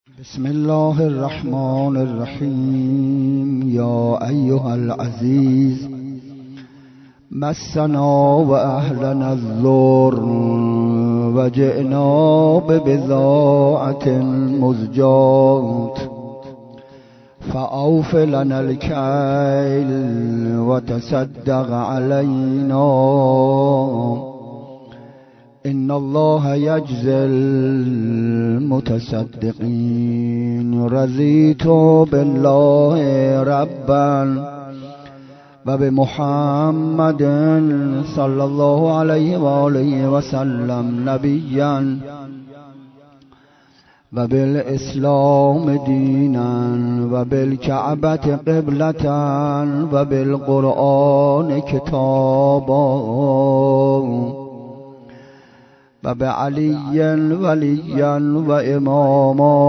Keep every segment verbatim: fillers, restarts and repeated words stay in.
بسم الله الرحمن الرحیم. یا ایها العزیز مسنا و اهلنا الضر و جئنا ببضاعة مزجاة فأوف لنا الكيل وتصدق علينا إن الله يجزي المتصدقين. رضيت بالله ربا وبمحمد صلى الله عليه وآله وسلم نبيا وبالإسلام دينا وبالكعبة قبلة وبالقرآن كتابا وبعلي وليا وإماما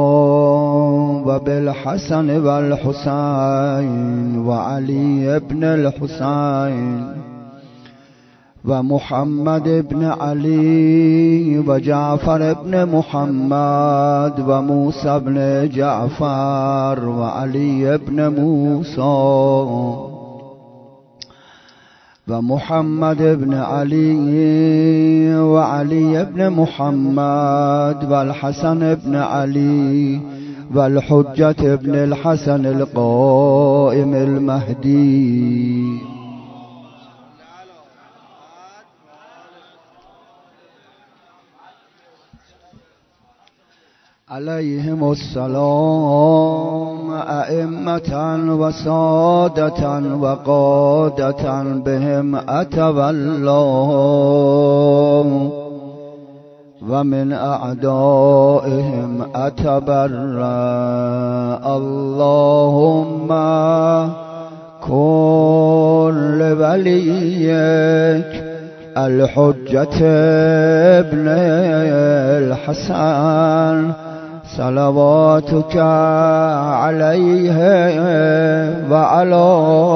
وبالحسن والحسين وعلي بن الحسين ومحمد بن علي وجعفر بن محمد وموسى بن جعفر وعلي بن موسى ومحمد بن علي وعلي بن محمد والحسن بن علي والحجة بن الحسن القائم المهدي عليهم السلام أئمة وسادة وقادة بهم أتولى ومن أعدائهم أتبرأ. اللهم كن لوليك الحجة ابن الحسن صلواتك عليه وعلى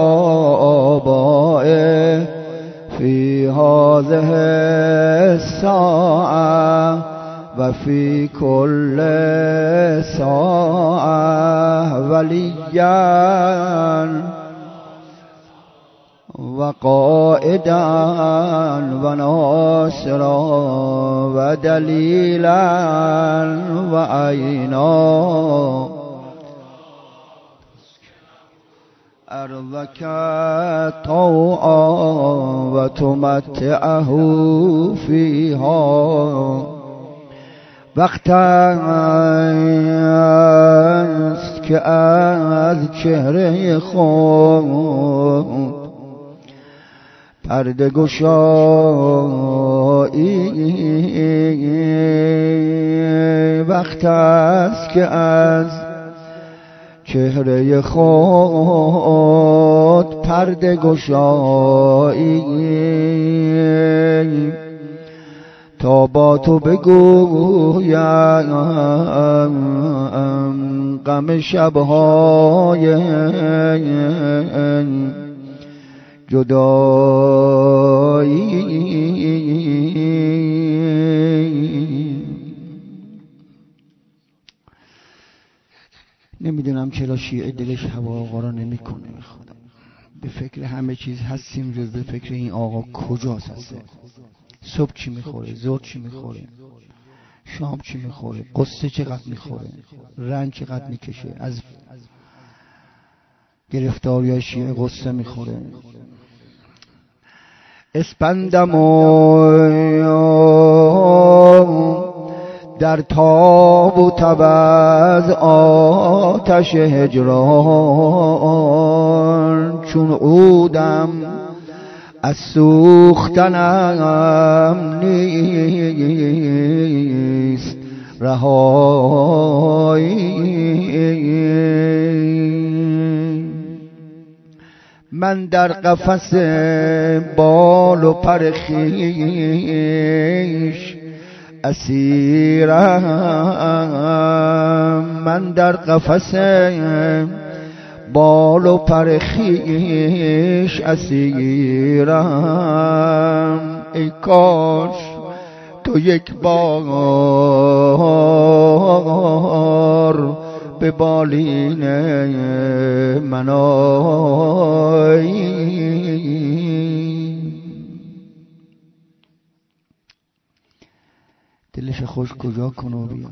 آبائه في هذه الساعة وفي كل ساعة وليا وقائدا وناصرا ودليلا وعينا. أرضك طوعا وتمتعه فيها وقتا که از چهره خود پرده گشایی، وقت است که از چهره خود پرده گشایی تا با تو بگویم غم شبهای جدایی. نمیدونم چرا شیعه دلش هوا آقا را نمیکنه. خدا به فکر همه چیز هستیم جز به فکر این آقا کجاست هسته. صبح چی میخوره، ظهر چی میخوره، شام چی میخوره، قصه چقدر میخوره، رنج چقدر میکشه. از گرفتاری شیعه قصه میخوره. اسپندم در تاب و تب از آتش هجران، چون عودم از سوختنم نیست رهایی. من در قفس بال و پر خویش اسیرم، من در قفس بال و پر خویش اسیرم. ای کاش تو یک بار به بالین من آیی. دلش خوش کجا کن و بیاد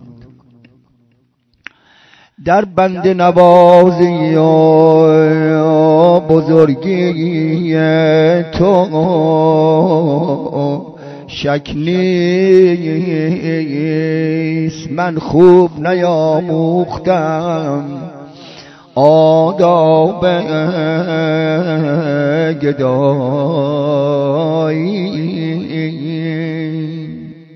در بند نوازی و بزرگی تو شک نیست. من خوب نیاموختم آداب گدایی.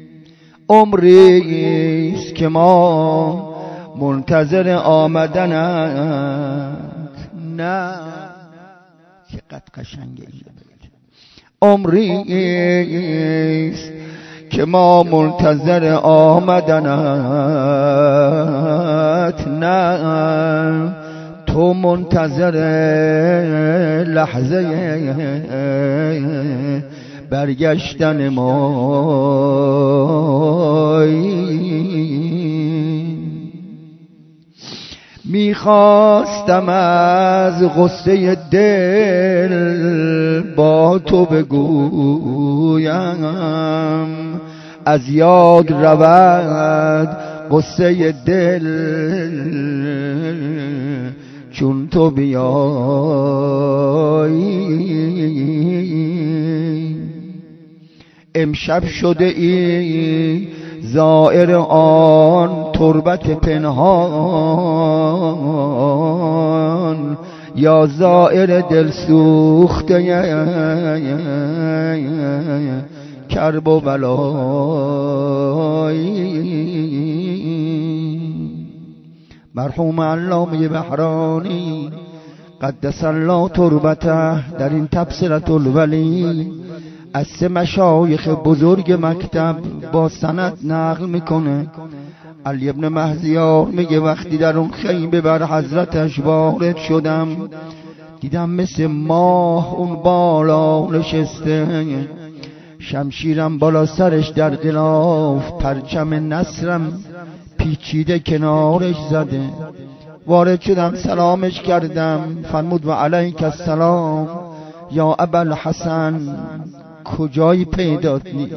عمریست که ما منتظر آمدنت. نه چقدر قشنگه این. عمریست که ما منتظر آمدنت. نه تو منتظر لحظه برگشتن مایی. میخواستم از غصه دل با تو بگویم، از یاد رود غصه دل چون تو بیایی. امشب شده ای زائر آن تربت پنهان، یا زائر دل سوخته کرب و بلایی. مرحوم علامه بحرانی قدس الله تربته در این تبصرة الولی از سه مشایخ بزرگ مکتب با سند نقل میکنه. علی ابن مهزیار میگه وقتی در اون خیمه بر حضرتش وارد شدم دیدم مثل ماه اون بالا نشسته، شمشیرم بالا سرش در غلاف، پرچم نصرم پیچیده کنارش زده. وارد شدم سلامش کردم، فرمود و علیک السلام یا ابوالحسن، کجایی پیدات نیست؟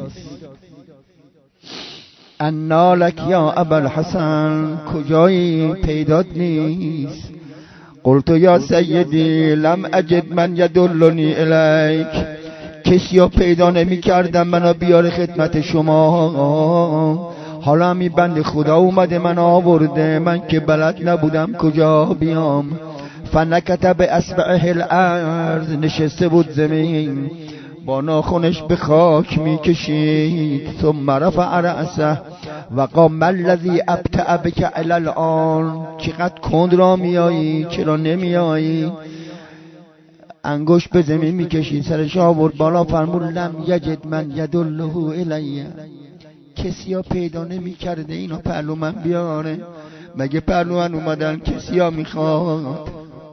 انا لک یا ابوالحسن، کجایی پیدات نیست؟ قلت یا سیدی لم اجد من یدلنی الیک، کسی رو پیدا نمی کردم منو بیاره خدمت شما. حالا می بند خدا اومده من آورده، من که بلد نبودم کجا بیام. فنکت به اصبعه الارض، نشسته بود زمین با ناخنش به خاک می کشید. ثم رفع رأسه و قال ما الذی ابطأ بک الی الان، چقدر کند را میایی چرا نمیایی؟ انگشت به زمین می کشید، سرش آورد بالا، فرمود لم یجد من یدله الی، کسی ها پیدا نمی کرده اینو پهلو من بیاره. مگه پهلو من اومدن کسی ها میخواد؟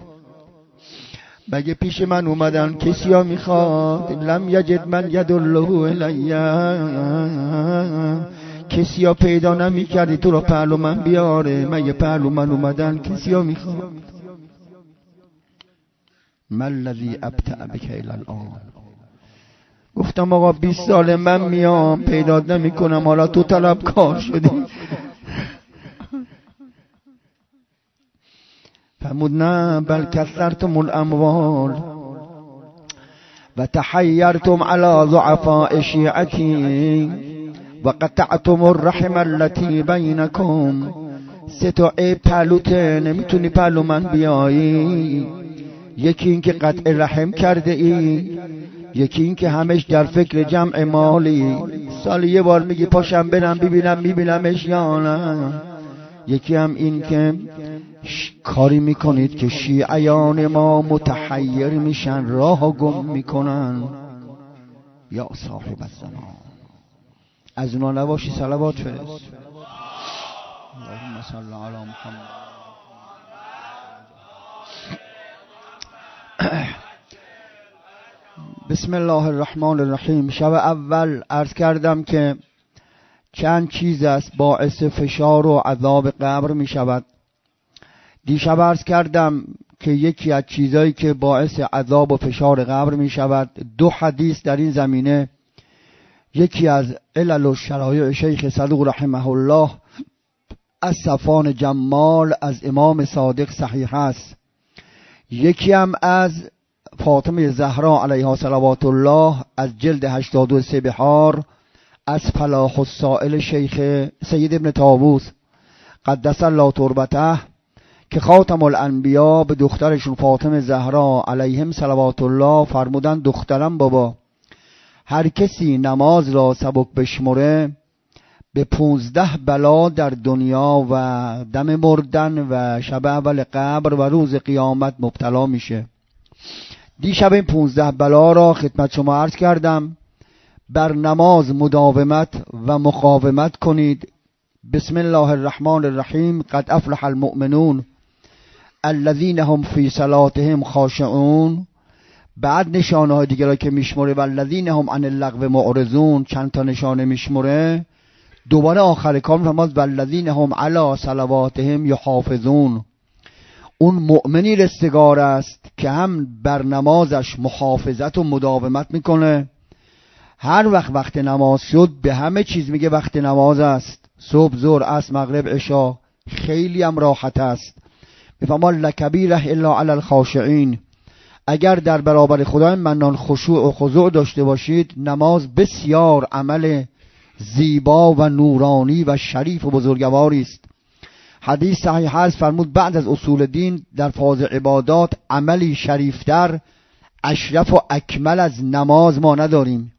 مگه پیش من اومدن کسی ها میخواد؟ لم یجد من یدله الی، کسی ها پیدا نمی کردی تو رو پهلو من بیاره. مگه پهلو من اومدن کسی ها میخواد؟ ما الذی ابطأ بک الی الان. گفتم آقا بیست ساله من میام پیدا نمی کنم، حالا تو طلبکار شدی. فرمود نه بل کثرتم الاموال و تحیرتم علی ضعفاء شیعتی و قطعتم الرحم التي بینکم. سه تا عیب پهلوته، نمیتونی پهلو من بیایی. یکی این که قطع رحم کرده ای، یکی این که همش در فکر جمع مالی، سال یه بار میگی پاشم برم ببینم میبینمش یا نه. یکی هم این که کاری میکنید که شیعیان ما متحیر میشن، راه گم میکنن. یا صاحب الزمان، از اونا نباشی صلوات فرست. اللهم صل علی محمد. بسم الله الرحمن الرحیم. شب اول عرض کردم که چند چیز است باعث فشار و عذاب قبر می شود. دیشب عرض کردم که یکی از چیزایی که باعث عذاب و فشار قبر می شود، دو حدیث در این زمینه، یکی از علل و شرایع شیخ صدوق رحمه الله از صفان جمال از امام صادق صحیح است، یکی هم از فاطمه زهرا علیها صلوات الله از جلد هشتاد و سه بحار از فلاح السائل شیخ سید ابن طاووس قدس الله تربته که خاتم الانبیا به دخترشون فاطمه زهرا علیهم صلوات الله فرمودن دخترم بابا، هر کسی نماز را سبک بشمره به پونزده بلا در دنیا و دم مردن و شب اول قبر و روز قیامت مبتلا میشه. دیشب این پونزده بلا را خدمت شما عرض کردم. بر نماز مداومت و مقاومت کنید. بسم الله الرحمن الرحیم. قد افلح المؤمنون الذین هم فی صلاتهم خاشعون. بعد نشانه های دیگه را که میشمره والذین هم عن اللغو معرضون، چند تا نشانه میشمره، دوباره آخر کار میفرماد والذین هم علی صلواتهم یحافظون. اون مؤمنی رستگار است که هم بر نمازش محافظت و مداومت میکنه. هر وقت وقت نماز شد به همه چیز میگه وقت نماز است، صبح، ظهر، عصر، مغرب، عشا، خیلی هم راحت است. میفرماد لکبیره الا علی الخاشعین. اگر در برابر خدای منان خشوع و خضوع داشته باشید، نماز بسیار عمل زیبا و نورانی و شریف و بزرگواری است. حدیث صحیح است، فرمود بعد از اصول دین در فاز عبادات عملی شریفتر، اشرف و اکمل از نماز ما نداریم.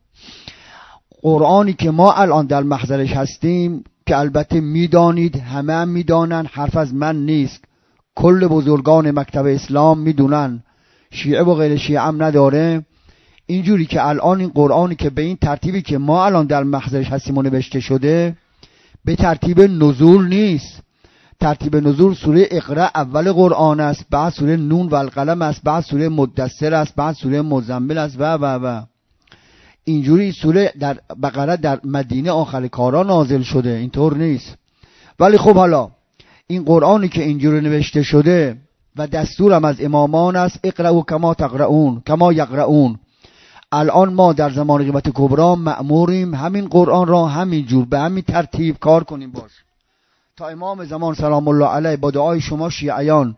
قرآنی که ما الان در محضرش هستیم که البته میدانید، همه هم میدانن، حرف از من نیست، کل بزرگان مکتب اسلام میدونن، شیعه و غیر شیعه هم نداره. اینجوری که الان این قرآنی که به این ترتیبی که ما الان در محضرش هستیم و نوشته شده، به ترتیب نزول نیست. ترتیب نزول سوره اقرا اول قرآن است، بعد سوره نون و القلم است، بعد سوره مدثر است، بعد سوره مزمل است و و و اینجوری سوره در بقره در مدینه آخر کارا نازل شده، اینطور نیست. ولی خب حالا این قرآنی که اینجوری نوشته شده و دستورم از امامان است، اقرأوا کما تقرؤون کما یقرؤون. الان ما در زمان قیامت کبرا مأموریم همین قرآن را همین جور به همین ترتیب کار کنیم. باش تا امام زمان سلام الله علیه با دعای شما شیعیان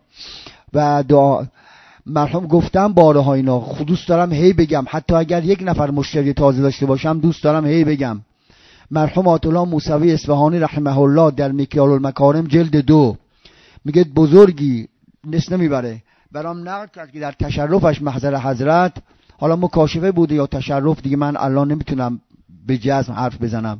و دعا مرحوم گفتم بارها اینا، خود دوست دارم هی بگم، حتی اگر یک نفر مشتری تازه داشته باشم دوست دارم هی بگم. مرحوم آیت الله موسوی اصفهانی رحمه الله در میکیال المکارم جلد دو میگه بزرگی نس نمیبره، برام نقل کرد که در تشرفش محضر حضرت، حالا مکاشفه بوده یا تشرف دیگه من الان نمیتونم به جزم حرف بزنم،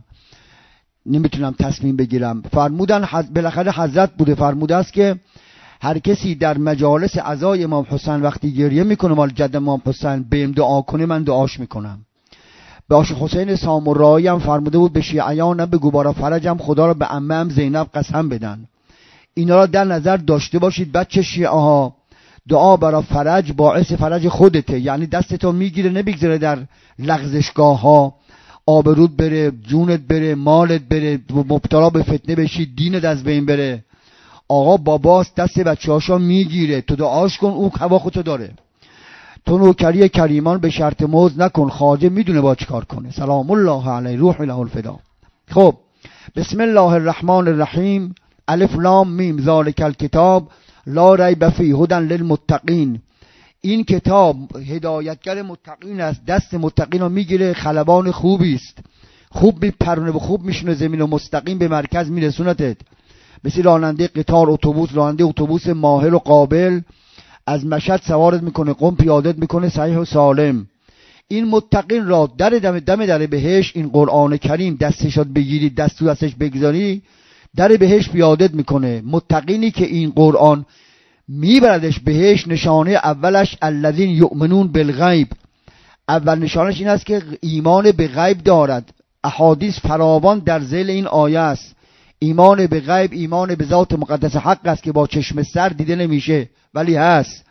نمیتونم تصمیم بگیرم، فرمودن حض... بالاخره حضرت بوده، فرموده است که هر کسی در مجالس عزای امام حسین وقتی گریه میکنه مال جد امام حسین بهم دعا کنه من دعاش میکنم. به آش حسین سامورایی هم فرموده بود به شیعیان بگو بارا فرجم خدا را به عمم زینب قسم بدن. اینا را در نظر داشته باشید بچه شیعه ها. دعا برای فرج باعث فرج خودته، یعنی دستتو میگیره نمیگذاره در لغزشگاه ها، آبرود بره، جونت بره، مالت بره، مبتلا به فتنه بشی، دینت از بین بره. آقا باباست دست بچه هاشا میگیره، تو دعاش کن، او هوا خودتو داره. تو نوکری کریمان به شرط موز نکن، خواجه میدونه با چی کار کنه. سلام الله علیه روح له الفدا. خب بسم الله الرحمن الرحیم. الف لام میم ذالک الکتاب لا ریب فیه هدی للمتقین. این کتاب هدایتگر متقین است، دست متقین رو میگیره، خلبان خوبی است، خوب میپرونه و خوب میشونه زمین و مستقیم به مرکز میرسونتت. مثل راننده قطار اتوبوس، راننده اتوبوس ماهر و قابل، از مشهد سوارت میکنه، قم پیادت میکنه صحیح و سالم. این متقین را در دم دم در بهشت این قرآن کریم دستشات بگیری، دست تو دستش بگذاری، در بهشت پیادت میکنه. متقینی که این قرآن میبردش بهشت، نشانه اولش الذین یؤمنون بالغیب، اول نشانش این است که ایمان به غیب دارد. احادیث فراوان در ذیل این آیه است. ایمان به غیب ایمان به ذات مقدس حق است که با چشم سر دیده نمیشه ولی هست.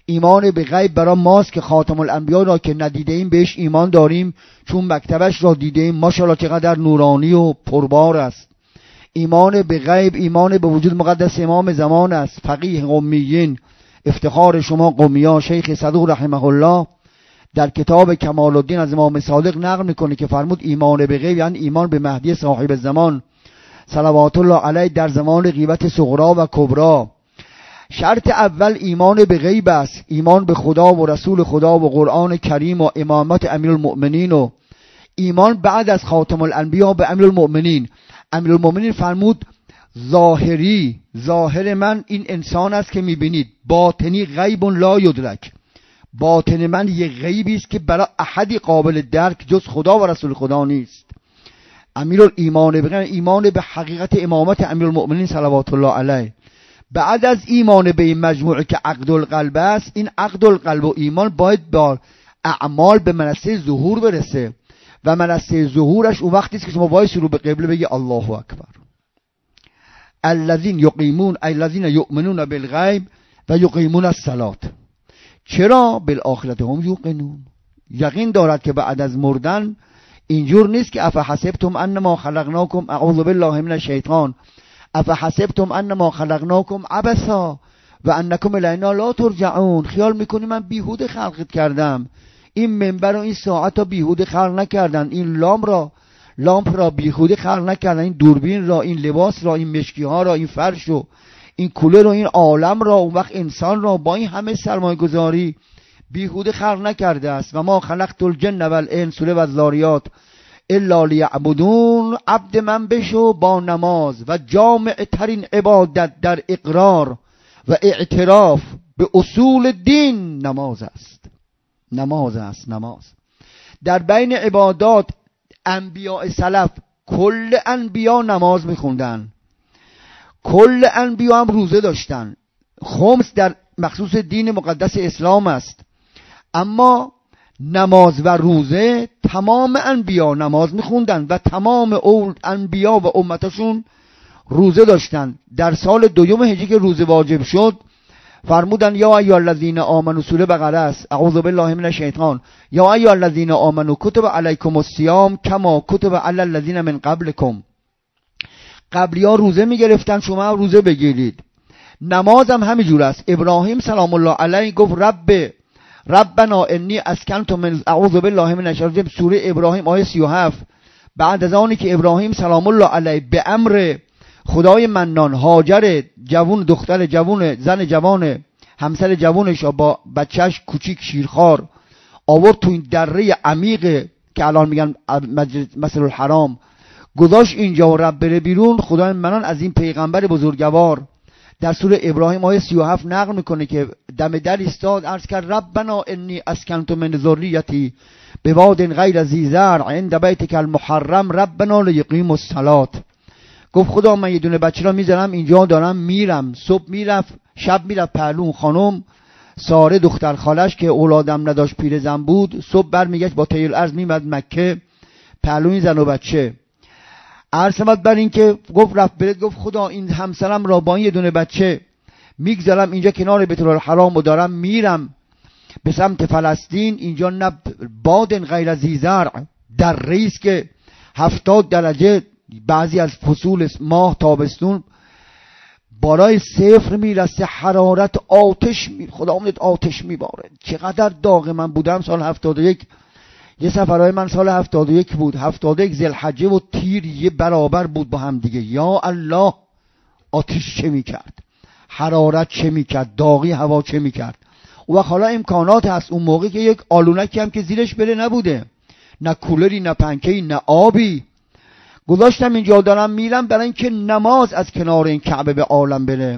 ایمان به غیب برای ماست که خاتم الانبیا را که ندیده ایم بهش ایمان داریم، چون مکتبش را دیده ایم. ماشاءالله چقدر نورانی و پربار است. ایمان به غیب ایمان به وجود مقدس امام زمان است، فقیه قمیین، افتخار شما قمیان. شیخ صدوق رحمه الله در کتاب کمال الدین از امام صادق نقل میکنه که فرمود ایمان به غیب یعنی ایمان به مهدی صاحب زمان صلوات الله علیه در زمان غیبت صغرا و کبرا. شرط اول ایمان به غیب است، ایمان به خدا و رسول خدا و قرآن کریم و امامت امیرالمؤمنین و ایمان بعد از خاتم الانبیا به امیرالمؤمنین. امیرالمؤمنین فرمود ظاهری، ظاهر من این انسان است که میبینید، باطنی غیب لا یدرک، باطن من یه غیبی است که برای احدی قابل درک جز خدا و رسول خدا نیست. امیرالایمان به ایمان به حقیقت امامت امیرالمؤمنین صلوات الله علیه. بعد از ایمان به این مجموعه که عقد القلب است، این عقد القلب و ایمان باید با اعمال به منصه ظهور برسه و منصه ظهورش اون وقتی است که شما وایس رو به قبله بگی الله اکبر. الذین یقیمون الذین یؤمنون بالغیب و یقیمون الصلاة. چرا؟ بالآخرت هم یوقنون، یقین دارد که بعد از مردن اینجور نیست که افحسبتم انما خلقناکم اعوذ بالله من الشیطان افحسبتم انما خلقناکم عبثا و انکم الینا لا ترجعون. خیال میکنی من بیهوده خلقت کردم؟ این منبر و این ساعت را بیهوده خلق نکردن، این لامپ را لامپ را بیهوده خلق نکردن، این دوربین را، این لباس را، این مشکی ها را، این فرش و این کولر و این عالم را، اون وقت انسان را با این همه سرمایه گذاری بیهوده خلق نکرده است. و ما خلقت الجن و الانس سوره والذاریات الا لیعبدون. عبد من بشو با نماز و جامع ترین عبادت در اقرار و اعتراف به اصول دین نماز است. نماز است نماز. در بین عبادات انبیاء سلف کل انبیا نماز میخوندن، کل انبیا هم روزه داشتن. خمس در مخصوص دین مقدس اسلام است، اما نماز و روزه تمام انبیا نماز میخوندن و تمام اول انبیا و امتشون روزه داشتن. در سال دوم هجری که روزه واجب شد فرمودن یا ایها الذین آمنوا، سوره بقره است، اعوذ بالله من الشیطان، یا ایها الذین آمنوا کتب علیکم الصیام کما کتب علی الذین من قبلکم. قبلی‌ها روزه میگرفتن، شما هم روزه بگیرید. نماز هم همینجور است. ابراهیم سلام الله علیه گفت رب ربنا انی اسکنت من اعوذ بالله من الشیطان، سوره ابراهیم آیه سی و هفت. بعد از آنی که ابراهیم سلام الله علیه به امر خدای منان هاجر جوون، دختر جوون، زن جوان، همسر جوانش با بچهش کوچیک شیرخوار آورد تو این دره عمیق که الان میگن مسجد الحرام، گذاشت اینجا و رب بره بیرون. خدای منان از این پیغمبر بزرگوار در سوره ابراهیم آیه سی و هفت نقل میکنه که دم در ایستاد عرض کرد ربنا انی اسکنت من ذریتی بواد غیر ذی زرع عند بیتک المحرم ربنا لیقیموا الصلاة. گفت خدا من یه دونه بچه را میذارم اینجا، دارم میرم، صبح میرفت شب میرفت پهلون خانم ساره دختر خالش که اولادم نداشت پیرزن بود، صبح برمیگشت با طیل ارض میمد مکه پهلوی زن و بچه. عرضمت بر این که گفت رفت برد، گفت خدا این همسرم را با این یه دونه بچه میگذارم اینجا کنار بیت الحرام و دارم میرم به سمت فلسطین، اینجا نه باد غیر ذی زرع، در ریس که هفتاد درجه بعضی از فصول ماه تابستون بالای صفر میرسه، حرارت آتش می خدا امید آتش میباره. چقدر داغ. من بودم سال هفتاد و یک، یه سفرهای من سال هفتاد و یک بود، هفتاد و یک ذوالحجه و تیر یه برابر بود با هم دیگه. یا الله، آتش چه میکرد، حرارت چه میکرد، داغی هوا چه میکرد. و حالا امکانات هست اون موقع که یک آلونکی هم که زیرش بره نبوده، نه کولری نه پنکه‌ای نه آبی. گذاشتم اینجا دارم میرم برای اینکه نماز از کنار این کعبه به عالم بره.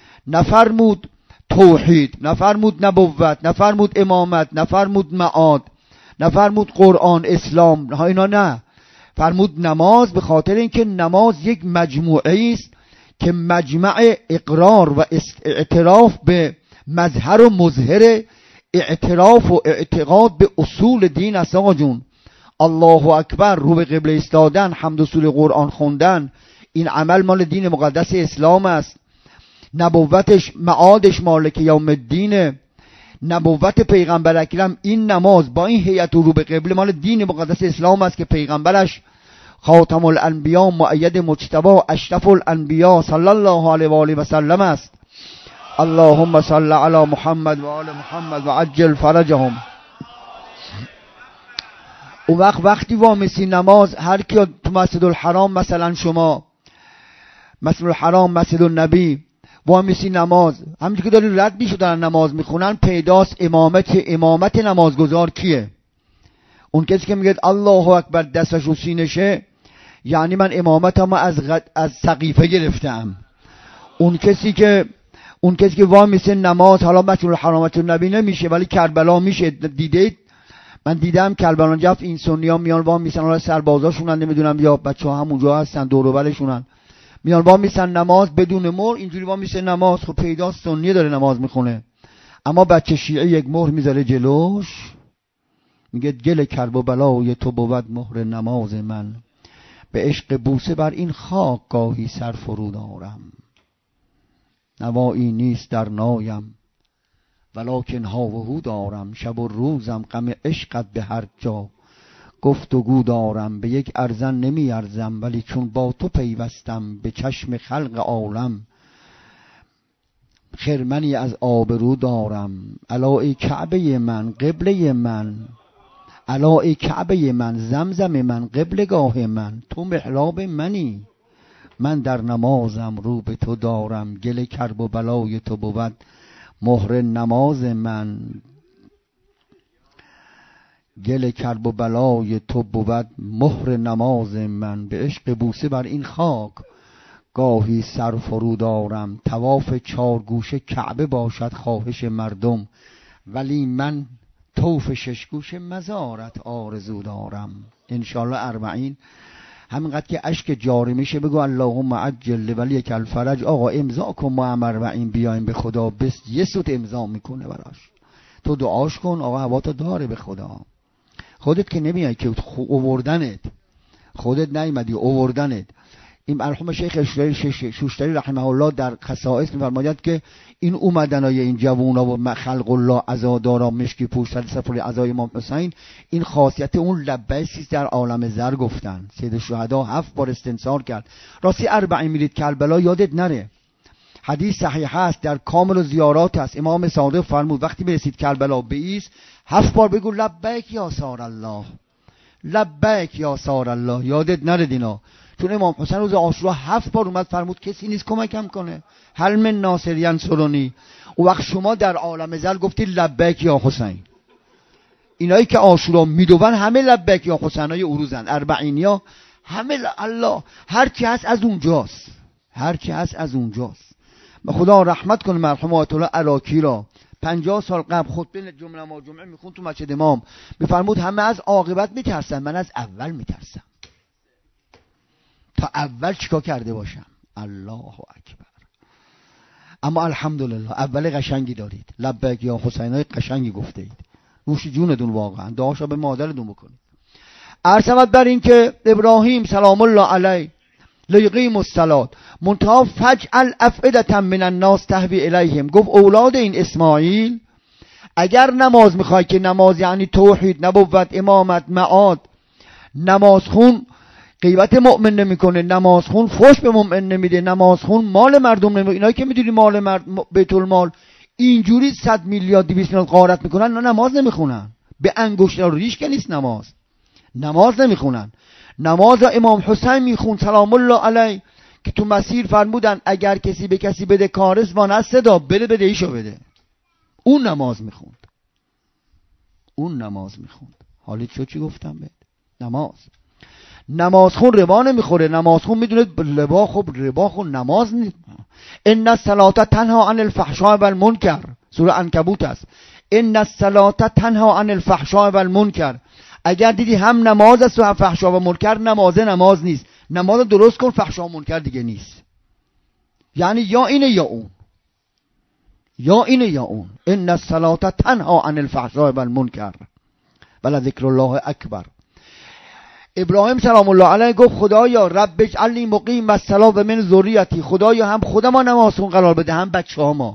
نفرمود توحید، نفرمود نبوت، نفرمود امامت، نفرمود معاد، نفرمود قرآن اسلام، اینا نه، فرمود نماز. به خاطر اینکه نماز یک مجموعه است که مجمع اقرار و اعتراف به مظهر و مظهر، اعتراف و اعتقاد به اصول دین است. آقا جون الله اکبر، رو به قبله ایستادن، حمد و سوره قرآن خوندن، این عمل مال دین مقدس اسلام است. نبوتش معادش مالک یوم الدینه. نبوت پیغمبر اکرم این نماز با این هیئت رو به قبله مال دین مقدس اسلام است که پیغمبرش خاتم الانبیا مؤید مجتبی اشرف الانبیا صلی الله علیه و آله و سلم است. اللهم صل علی محمد و آل محمد و عجل فرجهم. اون وقت وقتی وامیسی نماز، هر کی تو مسجد الحرام مثلا شما مسجد الحرام مسجد النبی وامیسی نماز، همینجوری که داری رد میشه دارن نماز میخونن، پیداست امامت امامت نمازگزار کیه؟ اون کسی که میگه الله اکبر دستش رو سینشه، یعنی من امامتم از غد... از سقیفه گرفتم. اون کسی که اون کسی که وامیسی نماز، حالا مسجد الحرام النبی نمیشه ولی کربلا میشه. دیدید من دیدم کربلا جف این سنی‌ها میان وام میسن، حالا سربازاشونن نمیدونم یا بچه‌ها همونجا هستن دور و برشونن، میان وام میسن نماز بدون مهر، اینجوری وام میسن نماز. خب پیداست سنی داره نماز میخونه. اما بچه شیعه یک مهر میذاره جلوش، میگه گل کرب و بلای تو بود مهر نماز من، به عشق بوسه بر این خاک گاهی سر فرود آرم. نوایی نیست در نایم ولکن ها و هو دارم، شب و روزم غم عشقت به هر جا گفت و گو دارم. به یک ارزن نمی ارزم ولی چون با تو پیوستم، به چشم خلق عالم خرمنی از آبرو دارم. الا ای کعبه من قبله من، الا ای کعبه من زمزم من قبلگاه من، تو محراب منی من در نمازم رو به تو دارم. گل کرب و بلای تو بود مهر نماز من، گل کرب و بلای تو بود مهر نماز من، به عشق بوسه بر این خاک گاهی سر فرو دارم. طواف چار گوشه کعبه باشد خواهش مردم، ولی من طوف شش گوشه مزارت آرزو دارم. انشالله اربعین همینقدر که اشک جاری میشه بگو اللهم عجل ولیک الفرج. آقا امضا کن ما هم اربعین بیایم به خدا، بس یه سوت امضا میکنه براش. تو دعاش کن آقا هواتو داره به خدا. خودت که نمیای که اووردنت، خودت نیومدی اووردنت. این مرحوم شیخ شوشتری رحمه الله در خصائص میفرماید که این اومدنای این جوونا و خلق الله عزادارا مشکی پوش سفر عزای امام حسین، این خاصیت اون لبیکی در عالم زر گفتن. سید الشهدا هفت بار استنصار کرد. راستی اربعین میرید کربلا یادت نره، حدیث صحیح است در کامل و زیارات است. امام صادق فرمود وقتی برسید کربلا بایست هفت بار بگو لبیک یا سار الله، لبیک یا سار الله. یادت نره دینا، چون امام حسین روز عاشورا هفت بار اومد فرمود کسی نیست کمکم کنه، هل من ناصر ینصرنی. او وقت شما در عالم زر گفتی لبیک یا حسین. اینایی که عاشورا میدون همه لبیک یا حسینای عروزن، اربعینیا همه الله، هر کی هست از اونجاست، هر کی هست از اونجاست. خدا رحمت کنه مرحوم آیت الله عراقی را، پنجاه سال قبل خطبه جمعه ما جمعه میخوند تو مسجد امام، میفرمود همه از عاقبت میترسن، من از اول میترسم. تا اول چیکار کرده باشم؟ الله اکبر. اما الحمدلله اول قشنگی دارید، لبیک یا حسینای قشنگی گفته اید، روش جونتون واقعا دعاشو به مادرتون بکنید. عرض بر این که ابراهیم سلام الله علیه لیقیم الصلاة منتها فجعل افئدة من الناس تهوی الیهم، گفت اولاد این اسماعیل اگر نماز میخوای که نماز یعنی توحید، نبوت، امامت، معاد، نماز خون غیبت مؤمن نمیکنه، نماز خون فحش به مؤمن نمیده، نماز خون مال مردم نمیده. اینایی که میدونی مال مرد بیت المال اینجوری صد میلیارد دویست میلیارد غارت میکنن، نه نماز نمیخونن، به انگشت ریش که نیست نماز، نماز نمیخونن. نماز امام حسین میخون سلام الله علیه که تو مسیر فرمودن اگر کسی به کسی بده کارزبان از صدا بده بده ایشو بده، اون نماز میخوند، اون نماز میخوند. حالی چه چی گفتم بهت؟ نماز نماز خون ربا نمیخوره، نماز خون میدونه ربا، خب ربا خون نماز نیست. ان الصلاة تنها عن الفحشاء والمنکر، سوره عنکبوت است. ان الصلاة تنها عن الفحشاء والمنکر. اگر دیدی هم نماز است و هم فحشا و منکر، نمازه نماز نیست. نماز درست کن، فحشا و منکر دیگه نیست. یعنی یا اینه یا اون، یا اینه یا اون. ان الصلاة تنها عن الفحشاء والمنکر ولذکر الله اکبر. ابراهیم سلام الله علیه گفت خدایا رب اجعلنی مقیم الصلاة و من ذریتی، خدایا هم خودم نماز خون قرار بده هم بچه‌ها ما.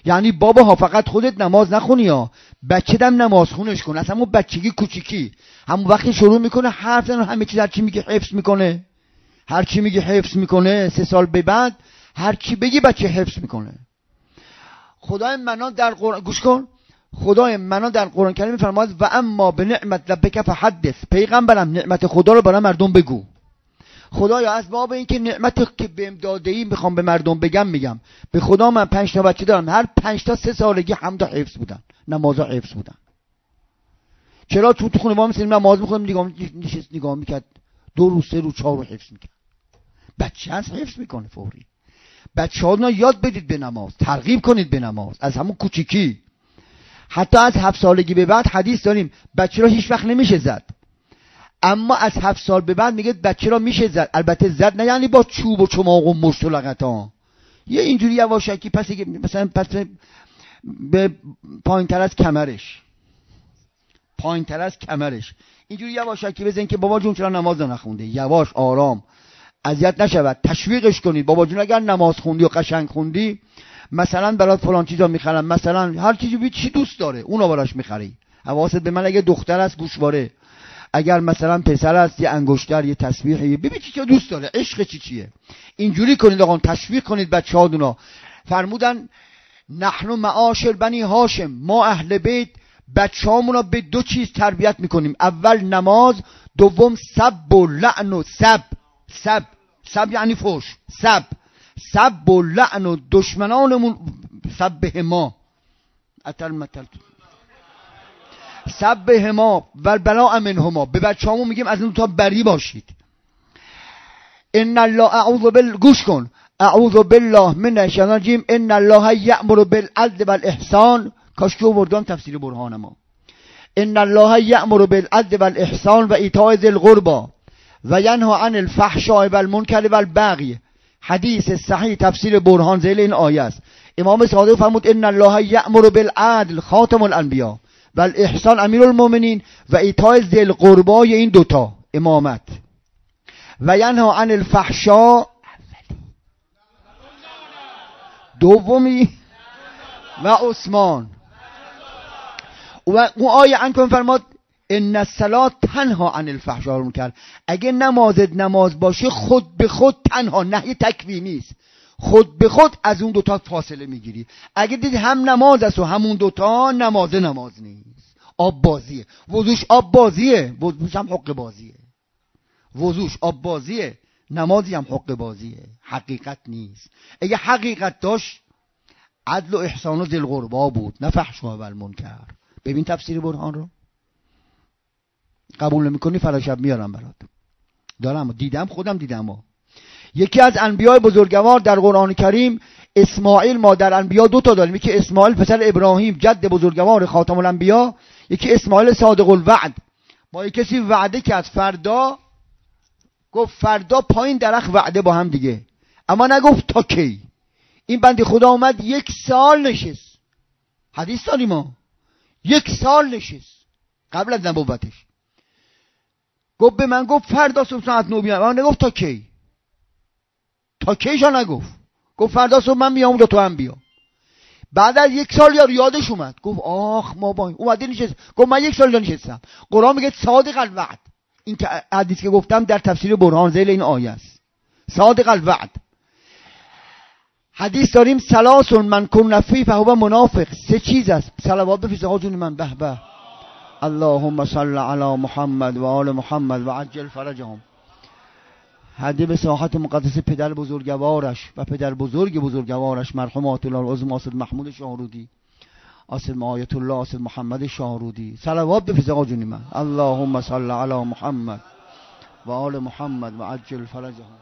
یعنی بابا ها فقط خودت نماز نخونی ها، بچه دم نماز خونش کن. اصلا اون بچگی کوچیکی همون وقتی شروع میکنه حرف زدن، همه چیز هر چی میگه حفظ میکنه، هر چی میگه حفظ میکنه. سه سال به بعد هر چی بگی بچه حفظ میکنه. خدای منان در قرآن گوش کن، خدای منان در قرآن کریم میفرماید و اما به نعمت ربک فحدث، پیغمبرم نعمت خدا رو برای مردم بگو. خدایا از باب این که نعمت که بهم داده ای میخوام به مردم بگم، میگم به خدا من پنج تا بچه دارم، هر پنج تا سه سالگی حمد و حفظ بودن، نمازا حفظ بودن. چرا؟ تو تو خونه ما میسیم نماز میخونیم، نگاه نشست نگاه میکرد دو روز سه روز چهار رو حفظ میکرد. بچه هست حفظ میکنه فوری. بچه ها یاد بدید به نماز، ترغیب کنید به نماز از همون کوچیکی. حتی از هفت سالگی به بعد حدیث داریم بچه را هیچ وقت نمیشه زد، اما از هفت سال به بعد میگه بچه را میشه زد. البته زد نه یعنی با چوب و چماق و مشت و لغت ها، یه اینجوری یواشکی پس مثلا پس به پایین تر از کمرش، پایین تر از کمرش اینجوری یواشکی بزن که بابا جون چرا نماز نخونده، یواش آرام اذیت نشود، تشویقش کنید. بابا جون اگر نماز خوندی و قشنگ خوندی مثلا برات فلان چیزا میخرم، مثلا هر چیزی چی دوست داره اونو براش میخری. حواست به من، اگه دختر است گوشواره، اگر مثلا پسر است یه انگشتر، یه تسبیح، ببین چی که دوست داره، عشق چی چیه. اینجوری کنید آقا، تشویق کنید بچه‌هاتونو. فرمودن نحن معاشر بنی هاشم، ما اهل بیت بچه‌هامون رو به دو چیز تربیت میکنیم، اول نماز، دوم سب و لعن و سب. سب سب یعنی فحش، سب سب و لعن و دشمنانمون سب ما اتل متل سب ما و بلا منهما، به بچه‌هامون میگیم از اون تا بری باشید. ان الله اعوذ بال گوش کن اعوذ بالله من الشیطان الرجیم ان الله یأمر بالعدل والاحسان. کاش که آوردم تفسیر برهان ما. ان الله یأمر بالعدل والاحسان و ایتاء ذی القربى و ینهی عن الفحشاء والمنکر والبغی. حدیث صحیح تفسیر برهان ذیل این آیه است. امام صادق فرمود ان الله یأمر بالعدل خاتم الانبیا و الاحسان امیر المؤمنین و ایتاء ذی القربى، این دوتا امامت، و ینهی عن الفحشاء دومی و عثمان. و اون آیه انکم فرماد ان الصلاة تنها عن الفحشاء والمنکر. اگه نمازت نماز باشه خود به خود تنها، نهی تکوینی است، خود به خود از اون دوتا فاصله میگیری. اگه دید هم نماز است و همون دوتا، نماز نماز نیست، آب بازیه. وضوش آب بازیه، وضوش هم حق بازیه. وضوش آب بازیه، نمازی هم حق بازیه، حقیقت نیست. اگه حقیقت داشت عدل و احسان و ذی القربی بود، نه فحشا و المنکر. ببین تفسیر برهان رو قبول نمی‌کنی فردا شب میارم برات. دارم دیدم، خودم دیدم ها. یکی از انبیاء بزرگوار در قرآن کریم اسماعیل، ما در انبیا دو تا داریم، یکی اسماعیل پسر ابراهیم جد بزرگوار خاتم الانبیا، یکی اسماعیل صادق الوعد. با یک کسی وعده کرد فردا، گفت فردا پایین درخت وعده با هم دیگه، اما نگفت تا کی. این بنده خدا اومد یک سال نشست، حدیث داریم ما، یک سال نشست قبل از نبوتش. گفت به من گفت فردا صبح ساعت نه بیام، اما نگفت تا کی. تا کیشا نگفت، گفت فردا صبح من میام و تو هم بیا. بعد از یک سال یار یادش اومد، گفت آخ ما با اومدی نشست. گفت من یک سال نشستم. قرآن میگه صادق الوعد. این که حدیث که گفتم در تفسیر برهان ذیل این آیه است، صادق الوعد. حدیث داریم ثلاث من کن فیه فهو منافق. سه چیز است، صلوات بفرست آقا جون من. به به اللهم صل علی محمد و آل محمد و عجل فرجهم. هدیه به ساحت مقدس پدر بزرگوارش و پدر بزرگ بزرگوارش مرحوم آیت الله العظم آصف محمود شاهرودی، آصف آیت الله آصف محمد شاهرودی. صلوات بفرست آقا جون من. اللهم صل علی محمد و آل محمد و عجل فرجهم.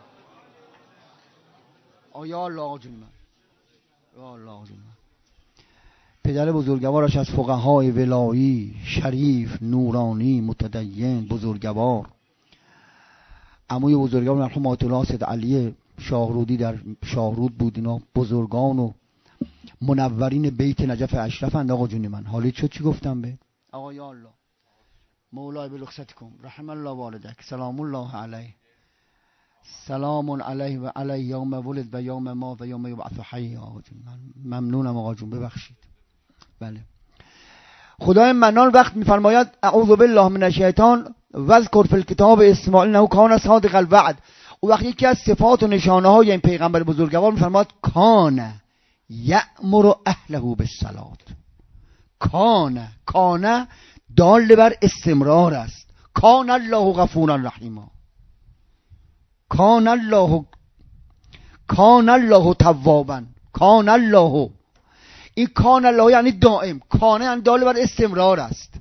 آیا الله آقا جون من، یا الله آقا جون من. پدر بزرگوارش از فقهای ولایی، شریف، نورانی، متدین، بزرگوار. عموی بزرگوار مرحوم آیت الله سید علی شاهرودی در شاهرود بود. اینا بزرگان و منورین بیت نجف اشرفند. آقا جون من حالی شد چی گفتم به آقا؟ یا الله مولای به رخصتکم رحم الله والدک سلام الله علیه. سلام علیه و علی یوم ولد و یوم ما و یوم یبعث حیا. ممنونم آقا جون، ببخشید. بله، خدای منان وقت میفرماید اعوذ بالله من الشیطان واذکر فی الکتاب اسماعیل انه کان صادق الوعد. و وقتی یکی از صفات و نشانه های این پیغمبر بزرگوار میفرماید کان یأمر اهله بالصلاة. کان کان دال بر استمرار است. کان الله غفورا رحیما. کان الله کان الله توابا. کان الله، این کان الله یعنی دائم، کانه یعنی دال بر استمرار است.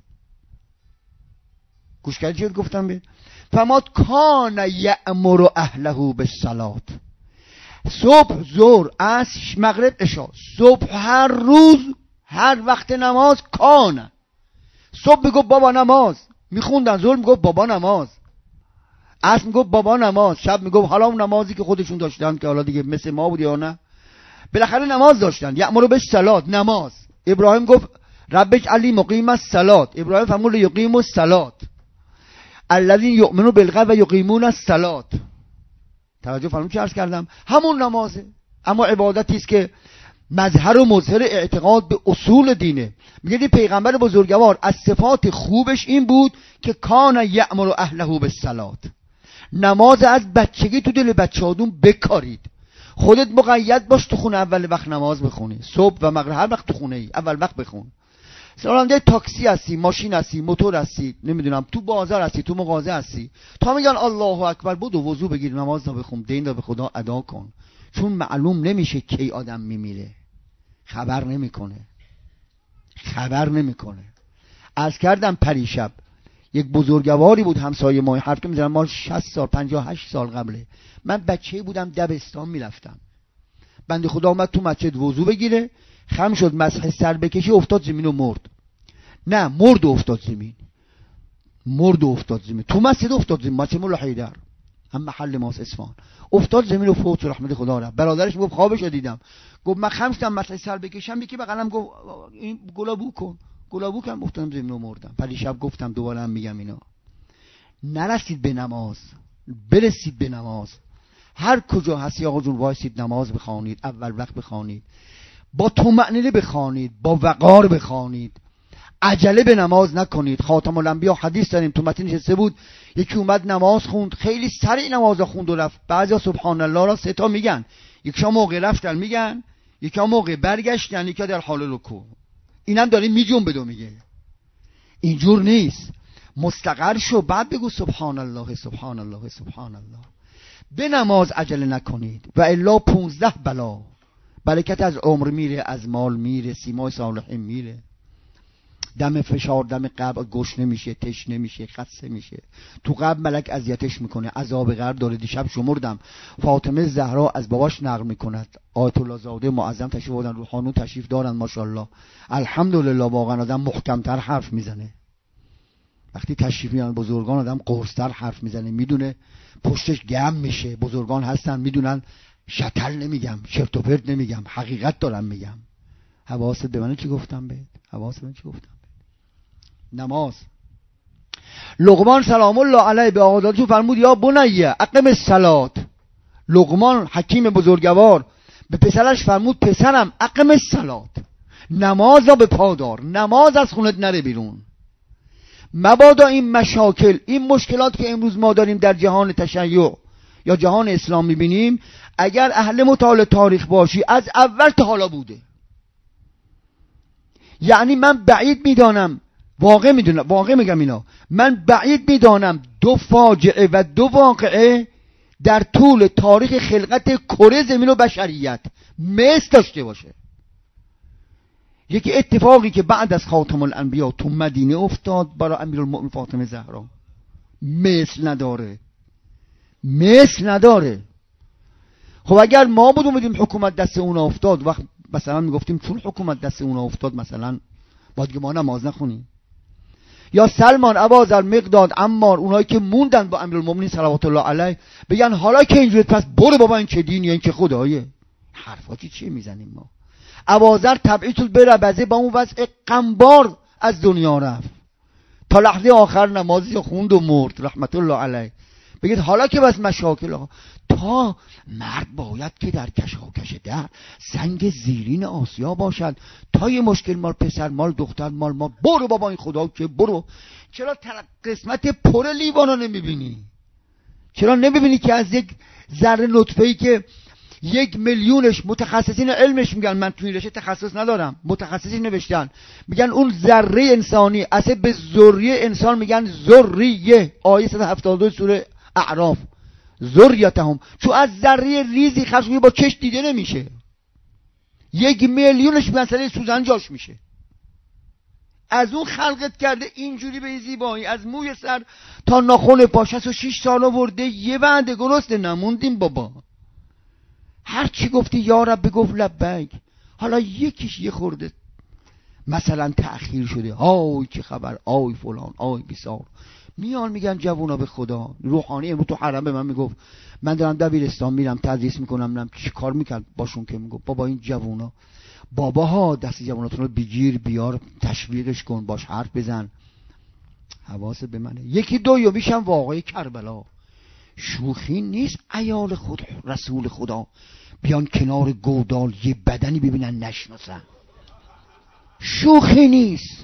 گوش کردید چی گفتم بید؟ فرماد کان یأمر اهله بالصلاة. صبح، ظهر، عصر، مغرب، عشاء، صبح هر روز هر وقت نماز کان. صبح میگفت بابا نماز میخوندن، ظهر میگفت بابا نماز، عصر میگفت بابا نماز، شب میگفت حالا اون نمازی که خودشون داشتن که حالا دیگه مثل ما بود یا نه، بالاخره نماز داشتن. یأمر بالصلاة، نماز. ابراهیم گفت رب اجعلنی مقیم الصلاة. ابراهیم فرمود یقیم الصلاة الذین یؤمنون بالغیب و یقیمون الصلاة. توجه فرمودید چه عرض کردم؟ همون نمازه، اما عبادتی است که مظهر و مظهر اعتقاد به اصول دینه. میگه پیغمبر بزرگوار از صفات خوبش این بود که کان یأمر اهله بالصلاة. نماز از بچگی تو دل بچه‌هاتون بکارید. خودت مقید باش تو خونه اول وقت نماز بخونی، صبح و مغرب هر وقت تو خونه ای اول وقت بخون. راننده تاکسی هستی، ماشین هستی، موتور هستی، نمیدونم تو بازار هستی، تو مغازه هستی، تا میگن الله اکبر بدو وضو بگیر نماز رو بخون، دین رو به خدا ادا کن. چون معلوم نمیشه کی آدم میمیره، خبر نمیکنه خبر نمیکنه. عرض کردم پریشب یک بزرگواری بود همسایه ما، حرف میزنم ما شصت سال پنجاه و هشت سال قبله، من بچه بودم دبستان میرفتم، بنده خدا اومد تو مسجد وضو بگیره، خم شد مسح سر بکشی افتاد زمین و مرد. نه مرد و افتاد زمین، مرد و افتاد زمین تو مسجد، افتاد زمین مسجد مولا حیدر هم محل ماست اصفهان، افتاد زمین و فوت رحمت خدا رفت. برادرش گفت خوابش دیدم، گفت من خم شدم مسح سر بکشم، یکی بغلم گفت این گلابو کن، گلابو کن، افتادم زمین و مردم. ولی شب گفتم دوباره هم میگم اینا نرسید به نماز، برسید به نماز. هر کجا هستی آقا جون وایسید نماز بخوانید، اول وقت بخوانید، با طمأنینه بخوانید، با وقار بخوانید، عجله به نماز نکنید. خاتم الانبیا حدیث داریم تو متن نشسته بود، یکی اومد نماز خوند، خیلی سریع نماز خوند و رفت. بعضیا سبحان الله را سه تا میگن، یکشا موقع رفتن میگن، یکا موقع برگشتن، یکا در حال رکوع. اینم داریم میجون بدو میگه. اینجور نیست، مستقر شو بعد بگو سبحان الله سبحان الله سبحان الله. به نماز عجله نکنید و الا پونزده بلا، برکت از عمر میره، از مال میره، سیمای صالحین میره، دم فشار دم قبر گوش نمیشه، تش نمیشه، خسته میشه. تو قبر ملک اذیتش میکنه، عذاب قبر داره. دیشب شمردم فاطمه زهرا از باباش نقل میکند، آیت الله زاده معظم تشریف آوردن، روحانیون تشریف دارن ماشاءالله، الحمدلله. واقعا آدم محکمتر حرف میزنه وقتی تشریف میارن بزرگان، آدم قرصتر حرف میزنه، میدونه پشتش گرم میشه. بزرگان هستن میدونن شتل نمیگم، چرت و پرت نمیگم، حقیقت دارم میگم. حواست به من چی گفتم بهت؟ حواست به من چی گفتم بهت؟ نماز. لقمان سلام الله علیه به آقا دادشو فرمود یا بنیه اقم الصلاة. لقمان حکیم بزرگوار به پسرش فرمود پسرم اقم الصلاة، نماز را به پا دار، نماز از خونت نره بیرون. مبادا این مشاکل، این مشکلات که امروز ما داریم در جهان تشیع یا جهان اسلام میبینیم، اگر اهل مطالعه تاریخ باشی از اول تا حالا بوده. یعنی من بعید میدانم، واقع میدونم، واقع میگم اینا، من بعید میدانم دو فاجعه و دو واقعه در طول تاریخ خلقت کره زمین و بشریت مثل داشته باشه. یکی اتفاقی که بعد از خاتم الانبیا تو مدینه افتاد برای امیرالمؤمنین فاطمه زهرا مثل نداره، مثل نداره. خب اگر ما بودیم بدیم حکومت دست اونا افتاد، وقت مثلا میگفتیم چون حکومت دست اونا افتاد مثلا باید که ما نماز نخونیم. یا سلمان، ابوذر، مقداد، عمار، اونایی که موندن با امیرالمؤمنین صلوات الله علیه بگن حالا که اینجوری پس برو بابا این چه دینیه، این چه خداییه، حرفاتی چیه میزنیم ما. ابوذر تبعیت البربزه با اون وضع قنبار از دنیا رفت، تا لحظه آخر نمازی خوند و مرد رحمت الله علیه. بگید حالا که بس مشاکل آقا، تا مرد باید که در کشاکش در سنگ زیرین آسیا باشد، تا یه مشکل مال پسر مال دختر مال ما، برو بابا این خدا که برو. چرا قسمت پر لیوانا نمیبینی؟ چرا نمیبینی که از یک ذره نطفه‌ای که یک میلیونش متخصصین علمش میگن، من توی رشته تخصص ندارم، متخصصین نوشتن میگن اون ذره انسانی اصلا به ذریه انسان میگن ذریه، آیه صد و هفتاد و دو سوره اعراف، ذریتهم، چون از ذره ریزی خشمی با چش دیده نمیشه، یک میلیونش مثلا سوزن جاش میشه. از اون خلقت کرده اینجوری به زیبایی، از موی سر تا ناخن پا شصت و شش سال آورده، یه بنده گرسنه نموندیم بابا. هر چی گفتی یا رب گفت لبیک. حالا یکیش یه خورده مثلا تأخیر شده، آی چه خبر، آی فلان، آی بیسار، میان میگن جوونا به خدا. روحانی امروز تو حرم به من میگفت، من دارم دبیرستان میرم تدریس میکنم، میرم چی کار میکرد باشون که میگفت بابا این جوونا، باباها دست جواناتون رو بگیر بیار تشویقش کن، باش حرف بزن، حواست به منه. یکی دو یا میشم واقعی کربلا، شوخی نیست. عیال خود رسول خدا بیان کنار گودال یه بدنی ببینن نشناسن، شوخی نیست.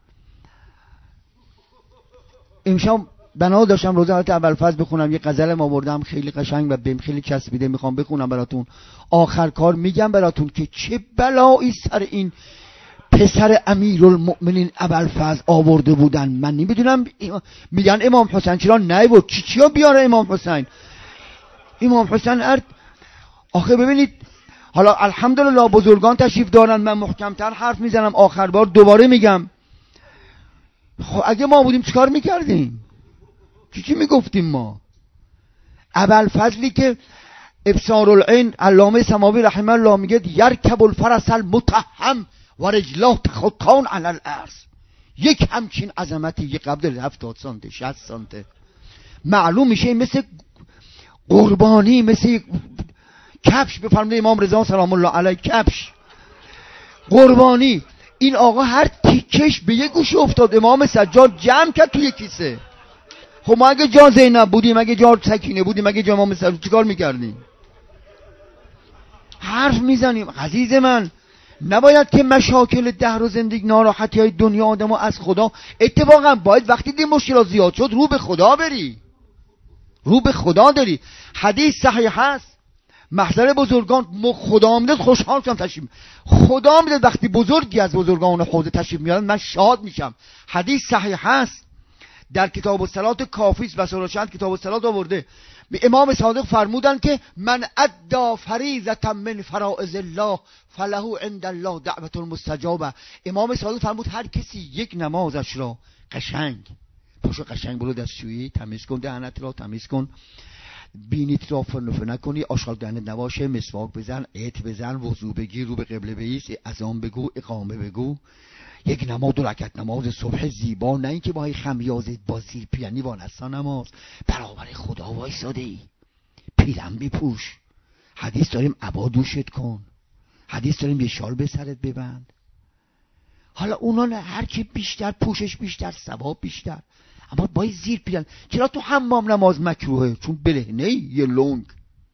امشب بنا داشتم روزه حالت اول فصل بخونم، یه غزلم آوردم خیلی قشنگ و بهم خیلی چسبیده، میخوام بخونم براتون. آخر کار میگم براتون که چه بلایی سر این پسر امیرالمؤمنین ابوالفضل آورده بودن. من نمیدونم، میگن امام حسین چرا نیورد، چی چیا بیاره امام حسین. امام حسین ارد آخه ببینید، حالا الحمدلله بزرگان تشریف دارن، من محکمتر حرف میزنم، آخر بار دوباره میگم، خب اگه ما بودیم چیکار میکردیم؟ چی چی میگفتیم ما؟ ابوالفضلی که ابصار العین علامه سماوی رحمه الله میگه یرکب الفرس المتهم و رجلاه تخطان علی الارض، یک همچین عظمتی یک قبل هفتاد سانته شصت سانته معلوم میشه، مثل قربانی، مثل کفش. بفرمایید امام رضا سلام الله علیه کفش قربانی. این آقا هر تیکش به یک گوشه افتاد، امام سجاد جمع کرد توی کیسه. خب ما اگه جا زینب بودیم، اگه جا سکینه بودیم، اگه جا امام سجاد، چیکار میکردیم؟ حرف میزنیم. عزیز من، نباید که مشاکل دهر و زندگی، ناراحتی های دنیا آدمو از خدا، اتفاقا باید وقتی دی مشکلات زیاد شد رو به خدا بری، رو به خدا داری. حدیث صحیح هست، محضر بزرگان خدا میداد خوشحال شدم تشریف، خدا میداد وقتی بزرگی از بزرگان حوزه تشریف میارن من شاد میشم. حدیث صحیح هست در کتاب الصلات کافی و سرچند کتاب الصلات آورده، به امام صادق فرمودن که من ادى فریضة من فرائض الله فله عند الله دعوة المستجابه. امام صادق فرمود هر کسی یک نمازش را قشنگ، پاشو قشنگ برو دستشویی، تمیز کن دهنت را، تمیز کن بینیت را، فرنفه نکنی، آشغال دهنت نباشه، مسواک بزن، عطر بزن، وضو بگیر، رو به قبله بایست، اذان بگو، اقامه بگو، یک نماز دو رکعت نماز صبح زیبا، نه اینکه با خمیاز با زیر پیانی با نسا نماز، برابر خدا وایساده ای، پیرن بپوش. حدیث داریم عبا دوشت کن، حدیث داریم یه شال به سرت ببند. حالا اونا نه، هر کی بیشتر پوشش بیشتر ثواب بیشتر، اما باید زیر پیرن. چرا تو حمام نماز مکروهه؟ چون برهنه ای یه لنگ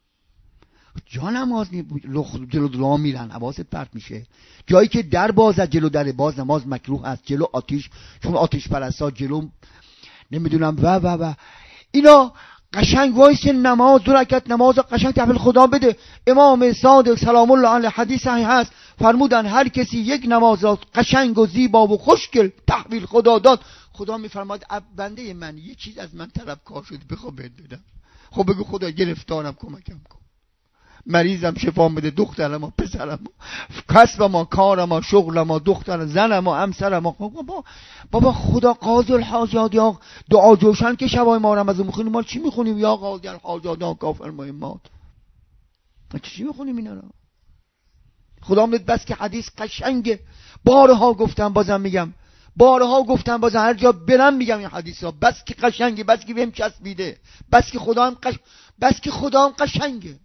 جا نماز جلو راه میرن، حواست پرت میشه. جایی که در باز از جلو در باز نماز مکروه است، جلو آتیش، چون آتیش پرستا جلو نمیدونم و و و اینا. قشنگ وایس نماز دو رکعت نماز قشنگ تحویل خدا بده. امام صادق سلام الله علیه حدیث صحیح هست فرمودن هر کسی یک نماز را قشنگ و زیبا و خوشگل تحویل خدا داد، خدا میفرماید بنده من یه چیز از من طلبکار شد بخوام بهت بدم. خب بگو خدا گرفتارم کمکم کن، مریضم شفا بده، دخترم پسرم، کسبم کارم شغلم دختر زنم همسرم. بابا بابا خدا قاضی الحاجات، یا دعا جوشن که شبای ما رمضان میخونیم، ما چی میخونیم؟ یا قاضی الحاجات یا کافر مهمات، چی میخونیم اینا رو؟ خدا میاد بس که حدیث قشنگه، بارها گفتم بازم میگم، بارها گفتم بازم هر جا برم میگم این حدیث ها، بس که قشنگه، بس که بهم چسبیده، بس که خدا هم قش... بس که خدا هم قشنگه،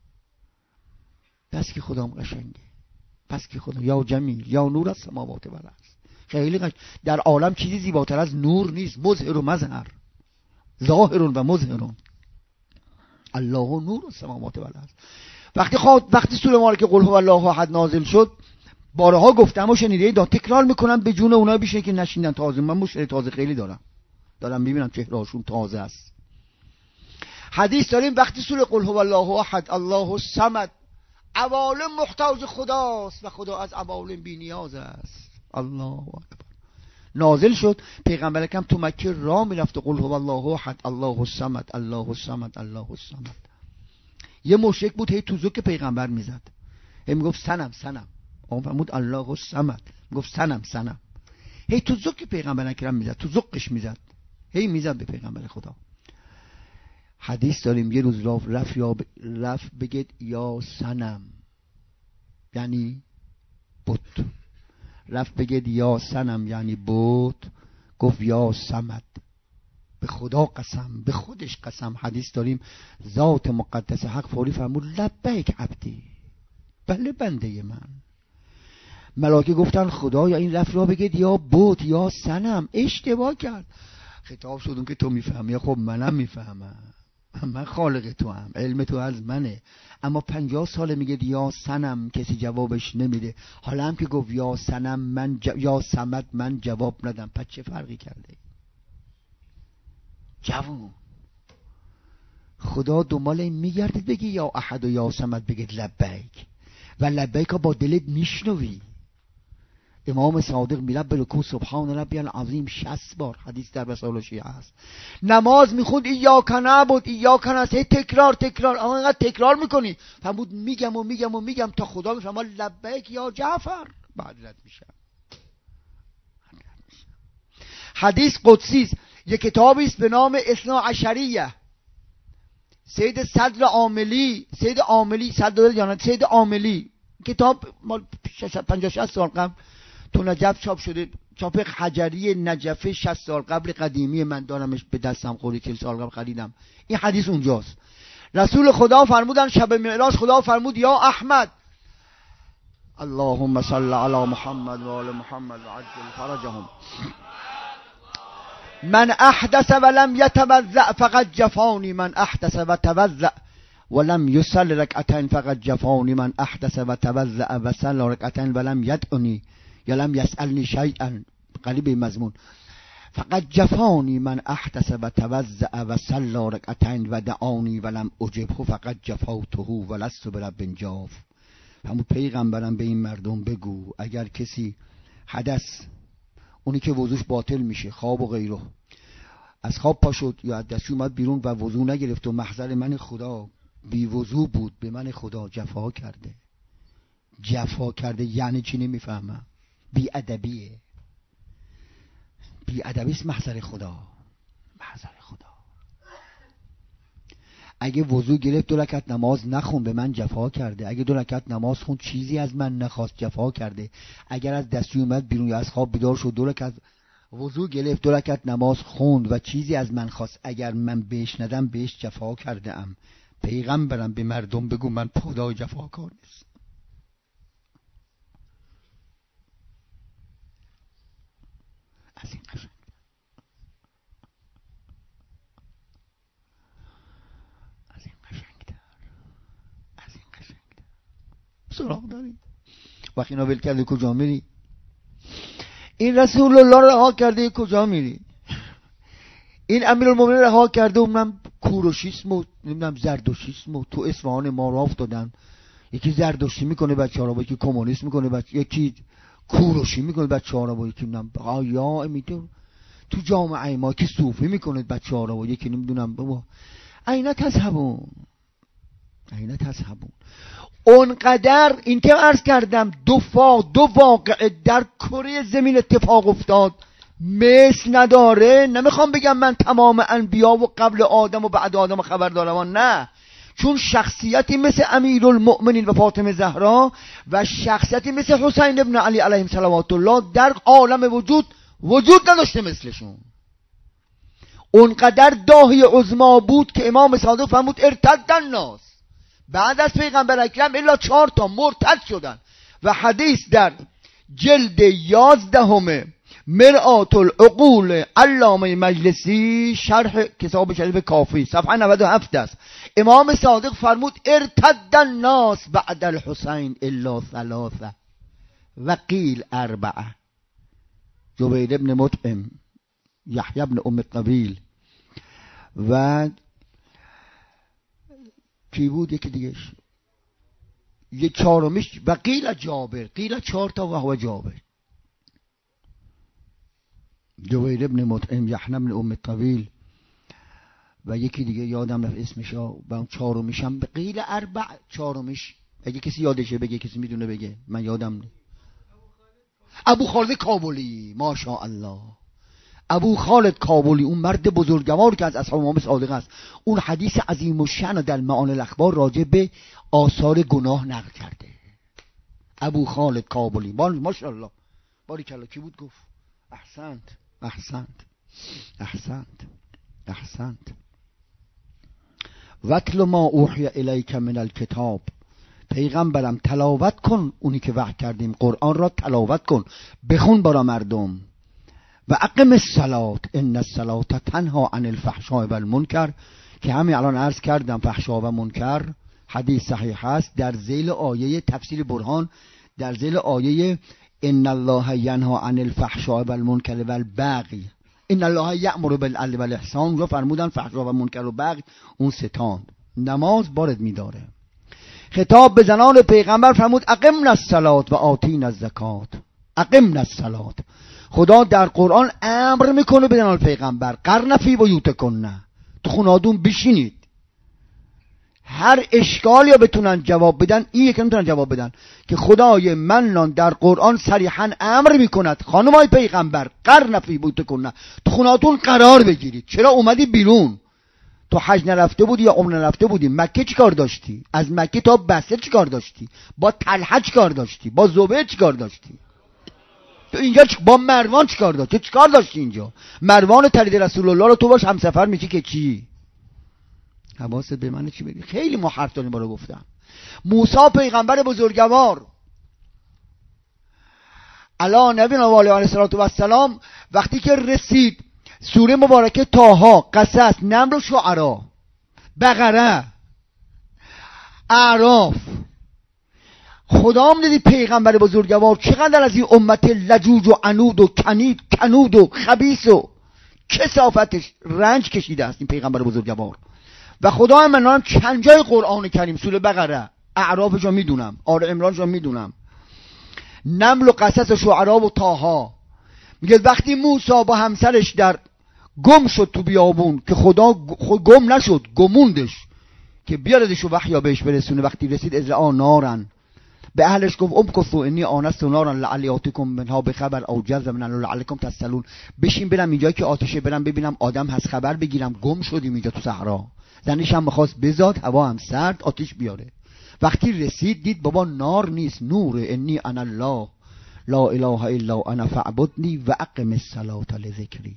بس که خدا هم قشنگه، بس که خدا یا جمیل یا نور از سماوات و الارض. خیلی قشنگ. در عالم چیزی زیباتر از نور نیست، مظهر و مظهر، ظاهر و مظهر. الله نور السماوات و الارض. وقتی خود وقتی سوره مبارکه قل هو الله احد نازل شد، بارها گفتم و شنیده دا تکرار میکنم به جون اونایی بشه که نشیندن. تازه من مشکل تازه خیلی دارم دارم میبینم چهرهاشون تازه است. حدیث داریم وقتی سوره قل هو الله احد الله الصمد، عوالم محتاج خداست و خدا از عوالم بی نیاز است، الله اکبر، نازل شد. پیغمبر اکرم تو مکه راه میرفت قل هو الله احد الله الصمد الله الصمد الله الصمد. یه مشرک بود هی تو زوک پیغمبر میزد، هی میگفت سنم سنم. اون فرمود الله الصمد، میگفت سنم سنم. هی تو زوک پیغمبر اکرم میزد، تو زوقش میزد، هی میزد به پیغمبر خدا. حدیث داریم یه روز رفت رفت یا رفت بگید یا سنم، یعنی بت. رفت بگید یا سنم یعنی بت، گفت یا صمد، به خدا قسم، به خودش قسم. حدیث داریم ذات مقدس حق فوری فرمود لبیک عبدی، بله بنده من. ملائکه گفتن خدایا این رفت را بگید یا بت یا سنم، اشتباه کرد. خطاب شدون که تو میفهمی. خب منم میفهمم، من خالق تو هم، علم تو از منه. اما پنجاه ساله میگه یا سنم، کسی جوابش نمیده. حالا هم که گفت یا سنم من ج... یا صمد من جواب ندم، پس چه فرقی کرده؟ جوون خدا دنبال این میگردید بگی یا احد و یا صمد بگید لبیک، و لبیک ها با دلت میشنوی. امام صادق میره به رکوع سبحان ربی العظیم شصت بار، حدیث در رسائل شیعه هست. نماز میخوند ایاک نعبد ایاک نستعین، تکرار تکرار. اما اینقدر تکرار میکنی فرمود میگم و میگم و میگم تا خدا میفهمه لبیک یا جعفر، بعد رد میشم. حدیث قدسی است. یک کتابی است به نام اثنا عشریه، سید صدر عاملی، سید عاملی صدر یا نه سید عاملی، کتاب مال پنجاه شصت سال قبل تو نجف چاپ شده، چاپ حجری نجفه شصت سال قبل قدیمی، من دارمش به دستم، خوری چهل سال قبل خریدم. این حدیث اونجاست. رسول خدا فرمودن شب معراج خدا فرمود یا احمد اللهم صل علی محمد و آل محمد و عجل فرجهم، من احدث ولم یتوضأ فقد جفانی، من احدث و توضأ ولم یصل رکعتین فقد جفانی، من احدث و توضأ و صلی رکعتین ولم یدعنی یا لم یسألنی شیئا، قریب مضمون، فقد جفانی، من احدث و توضأ و صلی رکعتین و دعانی ولم اجبه فقد جفاته ولست برب جاف. همون پیغمبرم به این مردم بگو اگر کسی حدث، اونی که وضوش باطل میشه، خواب و غیره، از خواب پا شد یا از دستی اومد بیرون و وضو نگرفت و محضر من خدا بی وضو بود، به من خدا جفا کرده. جفا کرده یعنی چی نمیفهمم. بی ادبیه، بی ادبی است. محضر خدا، محضر خدا. اگه وضو گرفت دو رکعت نماز نخون به من جفا کرده. اگه دو رکعت نماز خون چیزی از من نخواست جفا کرده. اگر از دستی اومد بیرون یا از خواب بیدار شد دو رکعت وضو گرفت دو رکعت نماز خوند و چیزی از من خواست، اگر من بهش ندم بهش جفا کرده ام. پیغمبرم به مردم بگو من خدای جفاکار نیست. از این قشنگ از این قشنگتر از این قشنگتر سراغ داریم. وقتی اینا ول کرده کجا میری؟ این رسول الله رها کرده کجا میری؟ این امیرالمومنین رها کرده اونم کوروشیسم و نمیدونم زردشتیسم و تو اصفهان ما راه افتادن. یکی زردشتی میکنه بچه‌ها رو، یکی کمونیست میکنه بچه، یکی کوروشی میکنه بچه‌ها رو، یکی نمیدونم آیا میتون تو جامعه ما که صوفی میکنه بچه‌ها رو، یکی نمیدونم بابا اینا تذهبون اینا تذهبون. اونقدر این که عرض کردم دو فا دو واقعه در کره زمین اتفاق افتاد مثل نداره. نمیخوام بگم من تمام انبیا و قبل آدم و بعد آدم خبر دارم، نه، چون شخصیتی مثل امیرالمؤمنین و فاطمه زهرا و شخصیتی مثل حسین ابن علی علیهم صلوات الله در عالم وجود وجود نداشته مثلشون. اونقدر داهی عظما بود که امام صادق فرمود ارتد الناس، بعد از پیغمبر اکرم الا چهار تا مرتد شدن. و حدیث در جلد یازدهم مرآت العقول علامه مجلسی شرح کتاب شریف کافی صفحه نود و هفت است. امام صادق فرمود ارتد الناس بعد الحسین الا ثلاثه و قیل اربعه. جبیر ابن مطعم، یحیی ابن ام الطویل و کی بود یکی دیگه، یه چهارمیش و قیل جابر، قیل چهار تا و هو جابر. جبیر ابن مطعم، یحیی ابن ام الطویل و یکی دیگه یادم رفت اسمش ها. و اون چهارمیش هم به قیل اربع، چهارمیش اگه کسی یادشه بگه، کسی میدونه بگه، من یادم نه. ابو خالد کابلی، ماشاءالله. ابو خالد کابلی، اون مرد بزرگوار که از اصحاب امام صادق است، اون حدیث عظیم الشأن در معانی الاخبار راجع به آثار گناه نقل کرده. ابو خالد کابلی، ماشاءالله، باریکالله. کی بود گفت؟ احسنت احسنت احسنت احسنت. وَاتْلُ مَا أُوحِیَ إِلَیْکَ مِنَ الْکتاب. پیغمبرم تلاوت کن اونی که وحی کردیم، قرآن را تلاوت کن، بخون برا مردم. و اقم الصلاة ان الصلاة تنها عن الفحشاء و المنکر، که همین الان عرض کردم فحشا و منکر حدیث صحیح است در ذیل آیه تفسیر برهان، در ذیل آیه ان الله ینهی عن الفحشاء و المنکر و البغی، ان الله یأمر بالعدل و الاحسان. اونجا فرمودن فحشا و منکر و بغی اون ستان نماز بارد می‌داره. خطاب به زنان پیغمبر فرمود اقمنا الصلاة و آتینا الزکات. اقمنا الصلاة، خدا در قرآن امر میکنه به زنان پیغمبر قرن فی بیوتکن، تو خونه‌هاتون بشینید. هر اشکالی یا بتونن جواب بدن، این یکی نمیتونن جواب بدن که خدای منان در قرآن صریحا امر میکند خانمای پیغمبر قرن فی بیوتکن، تو خونه‌هاتون قرار بگیرید. چرا اومدی بیرون؟ تو حج نرفته بودی یا عمره نرفته بودی؟ مکه چی کار داشتی؟ از مکه تا بصره چی کار داشتی؟ با طلحه چی کار داشتی؟ با زبیر چی کار داشتی؟ تو اینجا چی... با مروان چی کار داشتی؟ چی کار داشتی اینجا؟ مروان ترید رسول الله رو تو باش همسفر میشی که چی؟ حواست به من چی بگی؟ خیلی ما حرف داریم برای گفتم. موسی پیغمبر بزرگوار علی نبینا و علیه السلام وقتی که رسید سوره مبارکه طه، قصص، نمل و شعرا، بقره، اعراف، خدا هم دیدی پیغمبر بزرگوار چقدر از این امت لجوج و عنود و کنید کنود و خبیث و کثافتش رنج کشیده است این پیغمبر بزرگوار. و خدا هم منان چند جای قرآن کریم، سوره بقره، اعرافش رو میدونم، آل عمرانش رو میدونم، نمل و قصص و شعرا و طه، میگه وقتی موسی با همسرش در گم شد تو بیابون که خدا خود گم نشد، گموندش که بیاردش و وحیا بهش برسونه. وقتی رسید از آن نارن، به اهلش گفت امکثوا انی آنست نارا لعلی آتیکم منها بخبر او جذ من لعلکم تسلون، بشین برم اینجا که آتشه، برم ببینم آدم هست خبر بگیرم. گم شدیم اینجا تو صحرا. زنش هم می‌خواست بزاد، هوا هم سرد، آتش بیاره. وقتی رسید دید بابا نار نیست، نور. انی انا الله لا اله الا انا فاعبدنی و اقم الصلاة لذکری.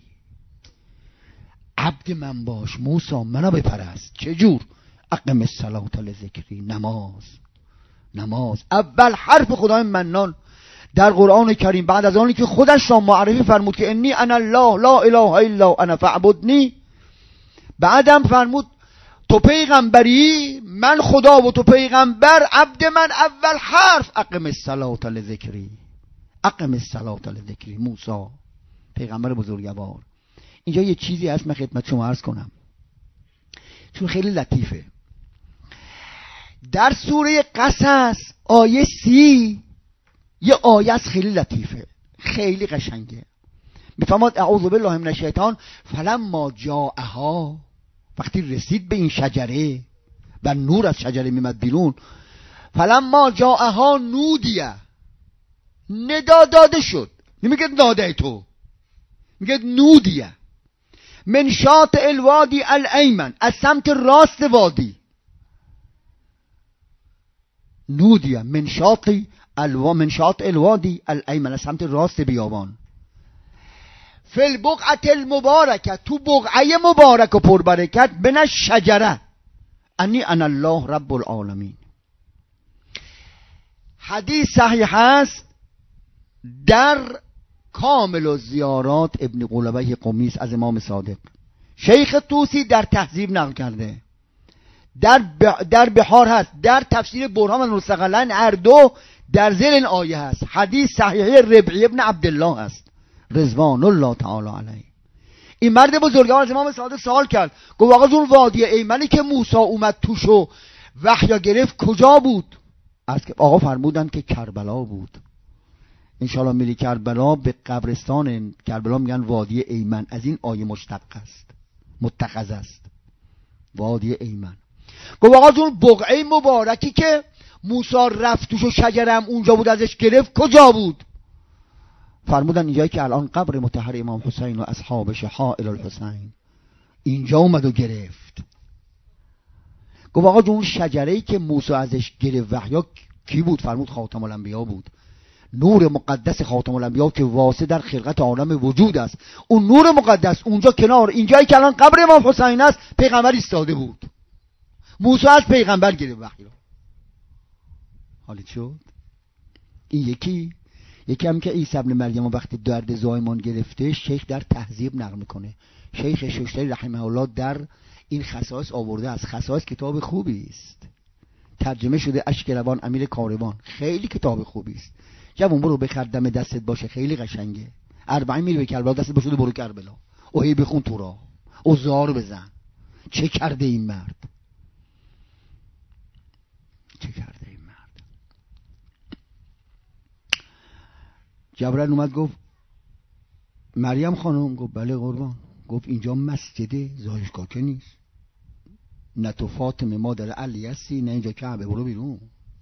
عبد من باش موسی، منو بپرست. چجور؟ اقم الصلاة لذکری، نماز. نماز اول حرف خدای منان در قرآن کریم، بعد از آنی که خودش را معرفی فرمود که انی انا الله لا اله الا انا فاعبدنی، بعدم فرمود تو پیغمبری، من خدا و تو پیغمبر، عبد من اول حرف اقم الصلاة لذکری، اقم الصلاة لذکری. موسی پیغمبر بزرگوار. اینجا یه چیزی هست من خدمت شما عرض کنم چون خیلی لطیفه. در سوره قصص آیه سی یه آیه است خیلی لطیفه، خیلی قشنگه. میفرماد اعوذ بالله من الشیطان فلما جاءها، وقتی رسید به این شجره و نور از شجره میمد بیرون، فلما جاءها نودیه، ندا داده شد. نمیگه ناده تو، میگه نودیه من شاطئ الوادی الایمن، از سمت راست وادی. نودیه من شاطئ الوا من شاطئ الوادی الایمن، از سمت راست بیابان. فی البقعة المبارکه، تو بقعه مبارک و پربرکت، بین الشجره انی انا الله رب العالمین. حدیث صحیح است در کامل الزیارات ابن قلبه قمیس از امام صادق. شیخ طوسی در تهذیب نقل کرده در ب... در بحار هست، در تفسیر برهان و مستقلن هر دو در ذیل این آیه هست. حدیث صحیحه ربعی ابن عبدالله هست رضوان الله تعالی علیه. این مرد بزرگوار از امام صادق سوال کرد، گفت آقا اون وادی ایمنی که موسی اومد توش و وحی گرفت کجا بود؟ از آقا فرمودن که کربلا بود. انشالله میری کربلا، به قبرستان کربلا میگن وادی ایمن، از این آیه مشتق است، متخذ است وادی ایمن. گفت آقا اون بقعه مبارکی که موسی رفت توش و شجرم اونجا بود ازش گرفت کجا بود؟ فرمودن اینجایی که الان قبر مطهر امام حسین و اصحابش حائل الحسین اینجا اومد و گرفت. گفت آقا اون شجره‌ای که موسی ازش گرفت وحیا کی بود؟ فرمود خاتم الانبیا بود. نور مقدس خاتم الانبیا که واسه در خلقت عالم وجود است، اون نور مقدس اونجا کنار اینجایی که الان قبر امام حسین است پیغمبر ایستاده بود. موسی از پیغمبر گرفت وحی را. حالی شد. این یکی یکی هم که عیسی ابن مریم وقتی درد زایمان گرفته، شیخ در تهذیب نقل میکنه. شیخ ششتری رحمه الله در این خصائص آورده است. خصائص کتاب خوبی است، ترجمه شده اشکروان امیر کاروان، خیلی کتاب خوبی است. جوون برو بخر دم دستت باشه، خیلی قشنگه. اربعین میری به کربلا دستت باشه برو کربلا او هی بخون تو را او زار بزن چه کرده این مرد، چه کرده این مرد. جبرائیل اومد گفت مریم خانم، گفت بله قربان. گفت اینجا مسجد زایشگاه که نیست، نه تو فاطمه مادر علی هستی نه اینجا کعبه، برو بیرون.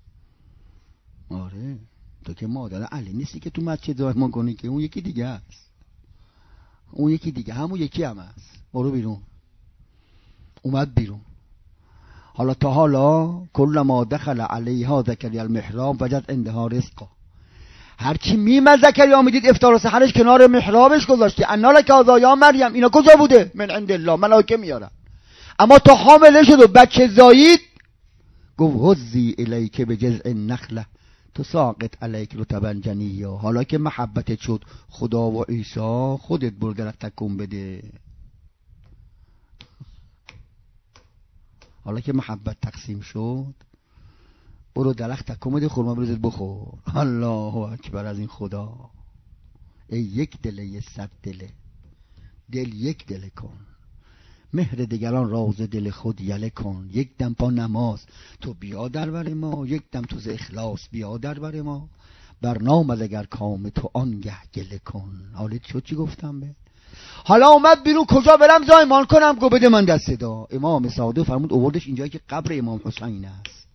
آره تو که مادر علی نیستی که تو مسجد زایمان کنی، که اون یکی دیگه است، اون یکی دیگه همون یکی هم هست، برو بیرون. اومد بیرون. حالا تا حالا کل ما دخل علیها زکریا المحراب وجد عندها رزقا، هرچی میمد زکریا میدید افطار و سحرش کنار محرابش گذاشته. انا لک هذا یا مریم، اینا کجا بوده؟ من عند الله، ملائکه میارن. اما تا حامله شد و بچه زایید گفت هزی الیک بجذع النخله تساقط علیک رطبا جنیا. حالا که محبتت شد خدا و عیسی، خودت برو درخت تکون بده. حالا که محبت تقسیم شد برو درخت تکون بده، خورما بریزت بخور. الله اکبر از این خدا. ای یک دله یه صد دله، دل یک دله کن، مهر دیگران راز دل خود یله کن. یک دم پا نماز تو بیا در بر ما، یک دم تو ز اخلاص بیا در بر ما. برنامه اگر کام تو آنگه گله کن. حالت شد چی گفتم به؟ حالا اومد بیرون، کجا برم زایمان کنم؟ گو بده من دست دا. امام صادق فرمود اووردش اینجایی که قبر امام حسین است،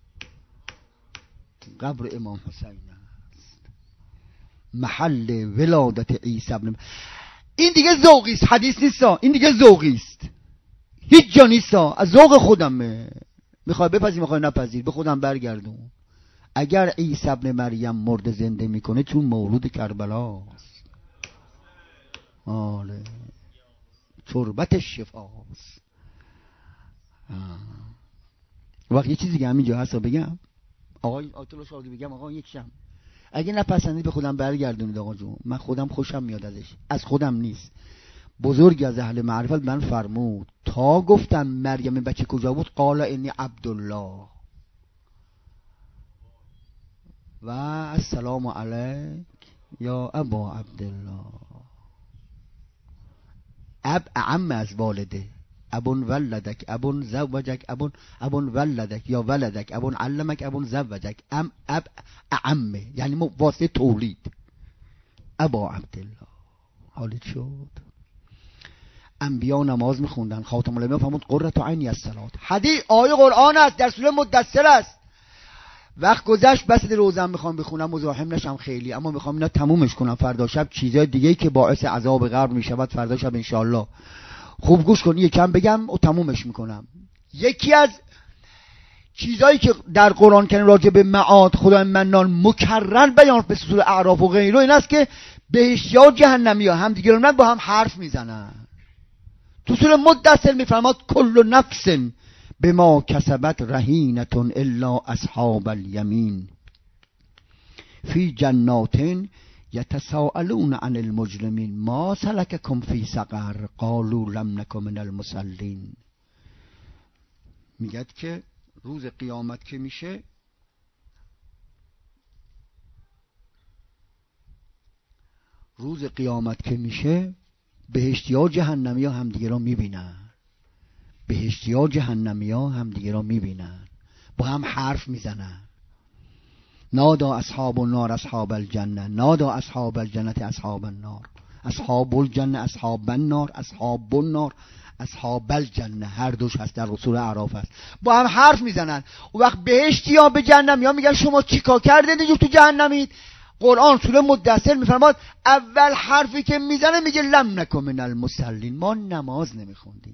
قبر امام حسین است، محل ولادت عیسی ابن. این دیگه ذوقی است، حدیث نیست، این دیگه ذوقی است، هیچ جا نیست، از ذوق خودمه. میخوای بپذیر میخوای نپذیر، به خودم برگردون. اگر عیسی ابن مریم مرد زنده میکنه چون مولود کربلاست، آله تربت شفاست. وقت یه چیزی که همینجا هست بگم، آقای آیت الله شاهدی بگم، آقا یک شم اگه نپسندید به خودم برگردونید. آقا جون من خودم خوشم میاد ازش، از خودم نیست. بزرگی از اهل معرفت من فرمود تا گفتم مریم بچه کجا بود، قال انی عبدالله و السلام علیک یا ابا عبدالله. اب اعم از والده، ابون ولدک، ابون زوجک، ابون ابون ولدک یا ولدک، ابون علمک، ابون زوجک. ام اب اعمه یعنی واسه تولید. ابا عبدالله. حالت شد. انبیا نماز میخوندن، خاتم الانبیا فرمود قرة عینی الصلاة. حدیث آیه قرآن است، در سوره مدثر است. وقت گذشت، بس روزم میخوام بخونم، مزاحم نشم خیلی، اما میخوام اینا تمومش کنم. فردا شب چیزای دیگه که باعث عذاب قبر میشود فردا شب انشاءالله. خوب گوش کن، یکم بگم و تمومش میکنم. یکی از چیزایی که در قرآن کنیم راجع به معاد خدای منان مکرر بیان به سوره اعراف و غیره این است که بهشتی ها و جهنمی ها هم دیگه رو با هم حرف میزنن. تو سوره مدثر میفرماد کل نفس بما کسبت رهینتون الا اصحاب الیمین فی جنات یتساءلون عن المجرمین ما سلککم فی سقر قالوا لم نکن من المصلین. میگه که روز قیامت که میشه روز قیامت که میشه بهشتی ها جهنمی ها هم دیگه را میبینن، بهشتی ها جهنمی ها هم دیگه را میبینن، با هم حرف میزنن. نادا اصحاب النار اصحاب الجنه، نادا اصحاب الجنه اصحاب النار، اصحاب الجنه اصحاب النار، اصحاب النار اصحاب الجنه. هر دوش هست، در رسول اعراف هست. با هم حرف میزنن. اون وقت بهشتی ها به جهنمی ها میگن شما چیکار کردید اینجور تو جهنمید؟ قرآن سوره مدثر میفرماد اول حرفی که میزنه میگه لم نکن من المصلین، ما نماز نمیخوندیم.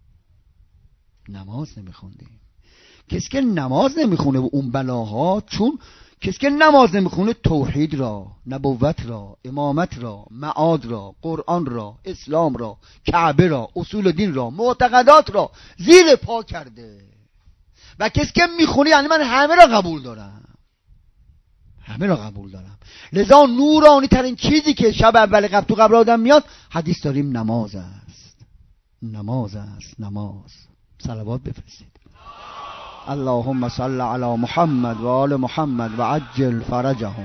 نماز نمیخوندیم. کسی که نماز نمیخونه و اون بلاها، چون کسی که نماز نمیخونه توحید را، نبوت را، امامت را، معاد را، قرآن را، اسلام را، کعبه را، اصول دین را، معتقدات را زیر پا کرده. و کسی که میخونه یعنی من همه را قبول دارم، همه را قبول دارم. لذا نورانی ترین چیزی که شب اول قبل تو قبر آدم میاد، حدیث داریم نماز است. نماز است. نماز. صلوات بفرستید. اللهم صل علی محمد و آل محمد و عجل فرجهم.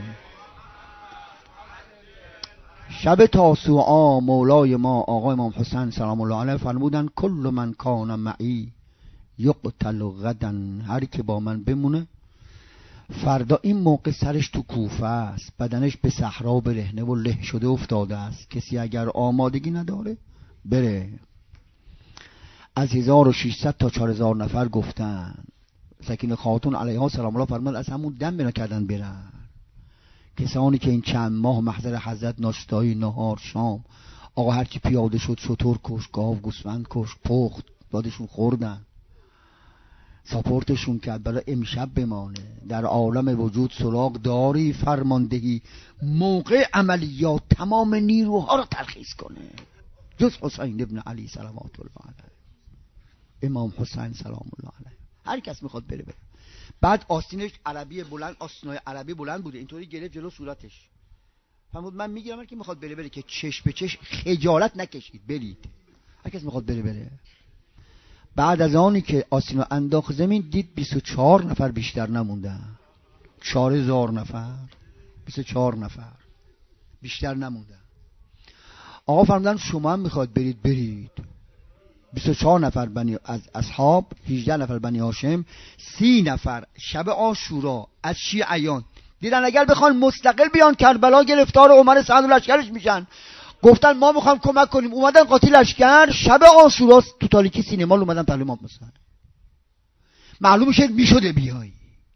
شب تاسوعا مولای ما آقای امام حسین سلام الله علیه فرمودن کل من کان معی یقتل غدا، هر که با من بمونه فردا این موقع سرش تو کوفه است، بدنش به صحرا برهنه و له شده افتاده است. کسی اگر آمادگی نداره بره. از هزار و ششصد تا چهار هزار نفر گفتن. سکینه خاتون علیها سلام الله فرمود از همون دم بنا کردن برن. کسانی که این چند ماه محضر حضرت ناشتایی، نهار، شام، آقا هرچی پیاده شد شتر کش، گاو، گوسفند کش، پخت دادشون خوردن، ساپورتشون کرد برای امشب بمانه. در عالم وجود سراغ داری فرماندهی، موقع عملیات تمام نیروها رو ترخیص کنه جز حسین ابن علی صلوات الله علیه، امام حسین سلام الله علیه. هر کس میخواد بره بره. بعد آستینش عربی بلند، آستینای عربی بلند بوده، اینطوری گرفت جلو صورتش. فرمود من میگیرم هر کی میخواد بره بره، که چش به چش خجالت نکشید، برید. هر کس میخواد بره بره. بعد از آنی که آستینو انداخت زمین دید بیست و چهار نفر بیشتر نموندن. چهار هزار نفر، بیست و چهار نفر بیشتر نموندن. آقا فرمودن شما هم میخواد برید برید. بیست و چهار نفر بنی از اصحاب، هجده نفر بنی هاشم، سی نفر شب عاشورا از شیعیان دیدن اگر بخوان مستقل بیان کربلا گرفتار عمر سعد و لشکرش میشن. گفتن ما میخوام کمک کنیم. اومدن قاطی لشکر شب عاشورا تو تاریکی سینما اومدن پهلوی امام حسین. معلوم شد میشده بیای،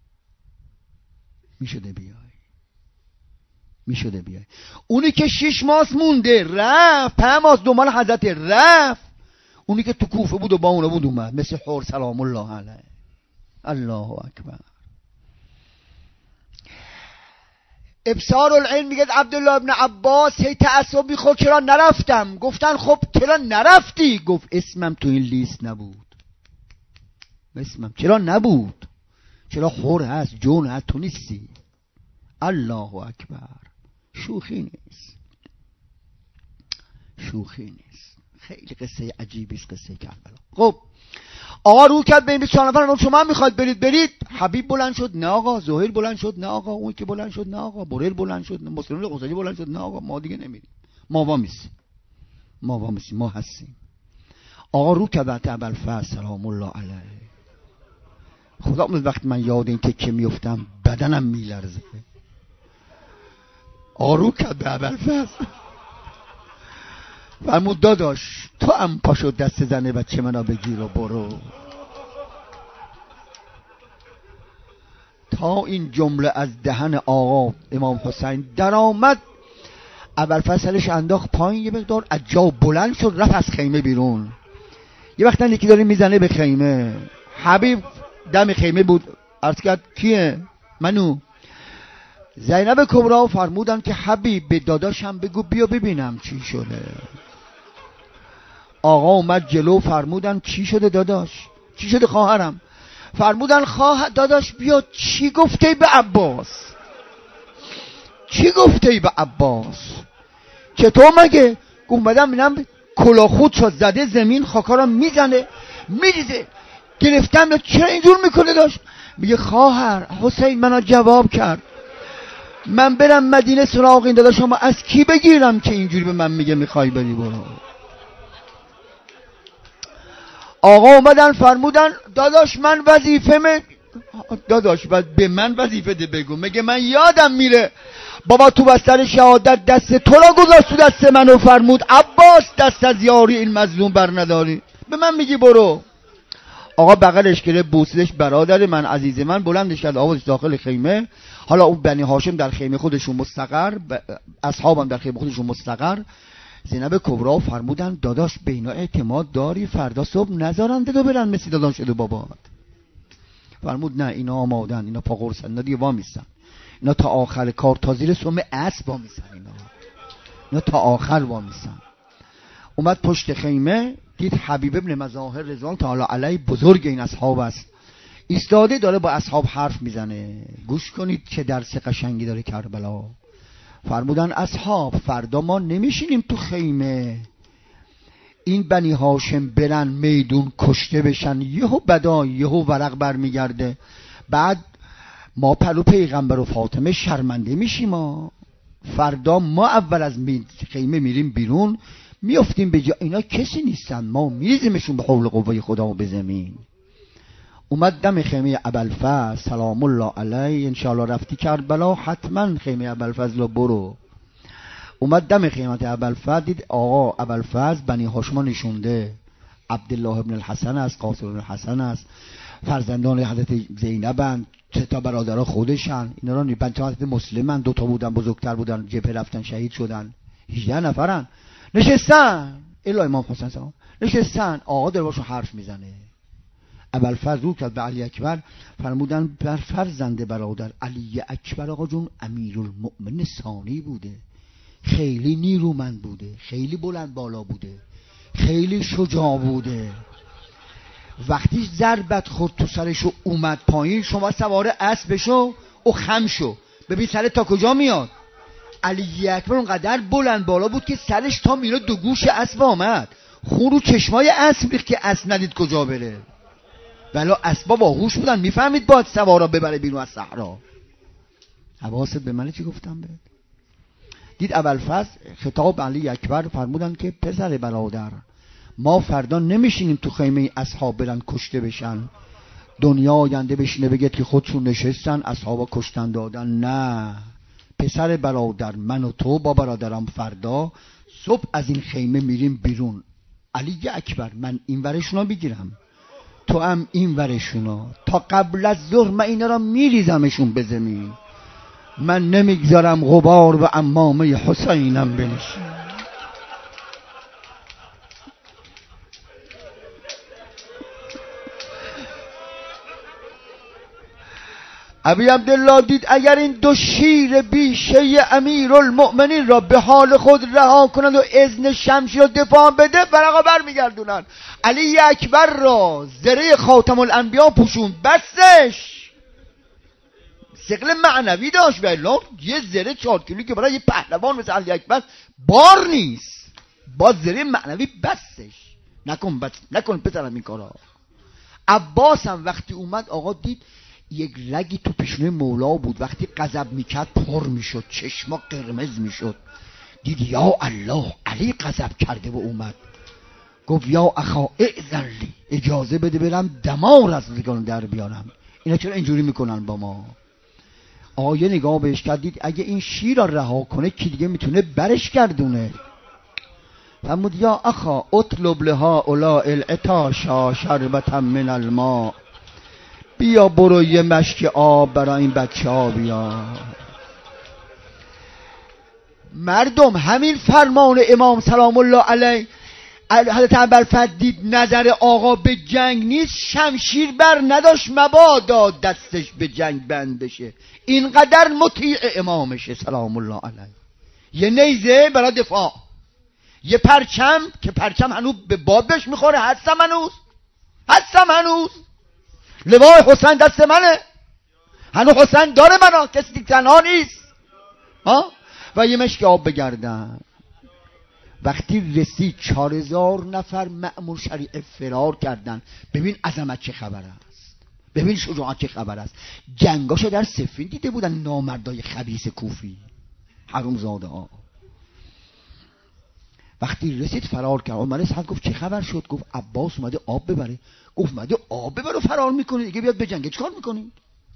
میشده بیای، میشده بیای. اونی که شش ماه مونده رفت، پنج ماه دنبال حضرت رفت. اونی که تو کوفه بود و با اون بود اومد، مثل حور سلام الله علیه. الله اکبر. ابصار العین میگه عبدالله ابن عباس هی تعصب میخورد چرا نرفتم. گفتن خب چرا نرفتی؟ گفت اسمم تو این لیست نبود. اسمم چرا نبود؟ چرا حور هست، جون هست، تو نیستی. الله اکبر. شوخی نیست، شوخی نیست. خیلی قصه عجیبی است قصه کربلا. خب آقا رو کرد به این بیست و چهار نفر، شما هم میخواید برید برید. حبیب بلند شد نه آقا، زهیر بلند شد نه آقا، اون که بلند شد نه آقا، بریل بلند شد، مسلم قصدی بلند شد نه آقا، ما دیگه نمیریم، ما وامیسیم، ما وامیسیم، ما هستیم. آقا رو کرد بعد اول فاز سلام الله علیه. خدا من وقت من یاد این تکه میافتم بدنم میلرزه. آقا رو کرد به اول فاز فرمود داداش تو هم پاشو دست زنه بچه منو بگیر و برو. تا این جمله از دهن آقا امام حسین در آمد، اول فصلش انداخت پایین، یه مقدار از جا بلند شد رفت از خیمه بیرون. یه وقتا یکی داره میزنه به خیمه. حبیب دم خیمه بود، عرض کرد کیه؟ منو. زینب کبرا فرمودن که حبیب به داداشم بگو بیا ببینم چی شده. آقا اومد جلو، فرمودن چی شده داداش؟ چی شده خواهرم؟ فرمودن خواه داداش بیا چی گفته به عباس؟ چی گفته به عباس؟ چطور مگه؟ اومدم ببینم کلا خود شد زده زمین، خاکا را میزنه میریزه. گرفتم چرا اینجور میکنه داشت. میگه خواهر حسین منو جواب کرد من برم مدینه سراغ این داداش شما از کی بگیرم که اینجوری به من میگه میخوای بری برو. آقا اومدن فرمودن داداش من وظیفه من داداش بعد به من وظیفه ده بگو. میگه من یادم میره بابا تو بستر شهادت دست تو را گذاشت تو دست منو فرمود عباس دست از یاری این مظلوم بر نداری به من میگی برو. آقا بغلش گره بوسیدش برادر من عزیز من بلندش کرد آوازش داخل خیمه. حالا اون بنی هاشم در خیمه خودشون مستقر اصحابم در خیمه خودشون مستقر. زینب کبرا فرمودن داداش به اینا اعتماد داری فردا صبح نذارنده دو برن مثل دادان شده بابات. فرمود نه اینا آمادن اینا پا قرصن اینا دیگه وامیستن اینا تا آخر کار تا زیر سم اسب وامیستن اینا اینا تا آخر وامیستن. اومد پشت خیمه دید حبیب ابن مظاهر رضوان تعالی علیه بزرگ این اصحاب است ایستاده داره با اصحاب حرف میزنه. گوش کنید چه درس قشنگی داره کربلا. فرمودن اصحاب فردا ما نمیشینیم تو خیمه این بنی هاشم برن میدون کشته بشن یهو بدا یهو ورق برمیگرده بعد ما پلو پیغمبر و فاطمه شرمنده میشیم. ما فردا ما اول از خیمه میریم بیرون میافتیم به جا اینا کسی نیستن ما میریزیمشون به حول قوه خدا و به زمین. اومد دم خیمه ابوالفضل سلام الله علیه انشاءالله رفتی کربلا حتما خیمه ابوالفضل رو برو. اومد دم خیمه ابوالفضل دید آقا ابوالفضل بنی هاشم نشونده عبدالله ابن الحسن است قاسم ابن الحسن است فرزندان حضرت زینبن سه تا برادرها خودشن اینا رو پنج حضرت مسلمن دو تا بودن بزرگتر بودن جبهه رفتن شهید شدن هجده نفرن نشستن الا امام حسین سلام نشستن. آقا داره باشون حرف میزنه. ابوالفضل رو کرد به علی اکبر فرمودن بر فرزند برادر علی اکبر آقا جون امیرالمؤمنین ثانی بوده خیلی نیرومند بوده خیلی بلند بالا بوده خیلی شجاع بوده. وقتی ضربت خورد تو سرش و اومد پایین شما سوار اسب بشو او خم شو ببین سر تا کجا میاد. علی اکبر اونقدر بلند بالا بود که سرش تا میره دو گوش اسب آمد خون رو چشمای اسب ریخت که اسب ندید کجا بره. ولی اسبا باهوش بودن میفهمید باید سوارا ببره بیرون از صحرا. حواست به من چی گفتم بهت؟ دید ابوالفضل خطاب علی اکبر فرمودن که پسر برادر ما فردا نمیشینیم تو خیمه اصحاب برن کشته بشن دنیا آینده بشینه بگه که خودشون نشستن اصحابا کشتن دادن. نه پسر برادر من و تو با برادرم فردا صبح از این خیمه میریم بیرون. علی اکبر من این ورشونا بگیرم تو هم این ورشونا تا قبل از ظهر من اینا را میریزمشون به زمین من نمیگذارم غبار و عمامه حسینم بنشین. ابی عبدالله دید اگر این دو شیر بیشه امیرالمؤمنین را به حال خود رها کنند و اذن شمشیر را دفاع بده برقا بر میگردونن. علی اکبر را زره خاتم الانبیا پوشون بستش ثقل معنوی داشت والله یه زره چهار کیلویی که برای یه پهلوان مثل علی اکبر بار نیست با زره معنوی بستش. نکن بس نکن پسرم این کارا. عباس هم وقتی اومد آقا دید یک رگی تو پیشونی مولا بود وقتی غضب میکرد پر میشد چشما قرمز میشد. دید یا الله علی غضب کرده و اومد گفت یا اخا اذن لی اجازه بده برم دمار از لیگان در بیارم. اینا چرا اینجوری میکنن با ما؟ آیه نگاه بهش کرد دید اگه این شیر را رها کنه کی دیگه میتونه برش گردونه. فرمود یا اخا اطلب لها اولا العطاشا شربتا من الماء بیا برو یه مشک آب برای این بچه ها بیا. مردم همین فرمان امام سلام الله علیه حضرت ابوالفضل دید نظر آقا به جنگ نیست شمشیر بر نداشت مبادا دستش به جنگ بند بشه اینقدر مطیع امامشه سلام الله علیه. یه نیزه برای دفاع یه پرچم که پرچم هنوز به بادش میخوره هستم هنوز هستم هنوز لوای حسین دست منه هنوز حسین داره منو کسی تنها نیست ها و یه مشک آب بگردن وقتی رسید چهار هزار نفر مأمور شریعه فرار کردن. ببین عظمت چه خبر است، ببین شجاعت چه خبر است. جنگاشو در صفین دیده بودن نامردای خبیث کوفی، حرومزاده ها. وقتی رسید فرار کرد. عمر سعد گفت چه خبر شد؟ گفت عباس اومده آب ببره. گفت اومده آب ببره و فرار میکنه دیگه، بیاد به جنگ چیکار میکنید؟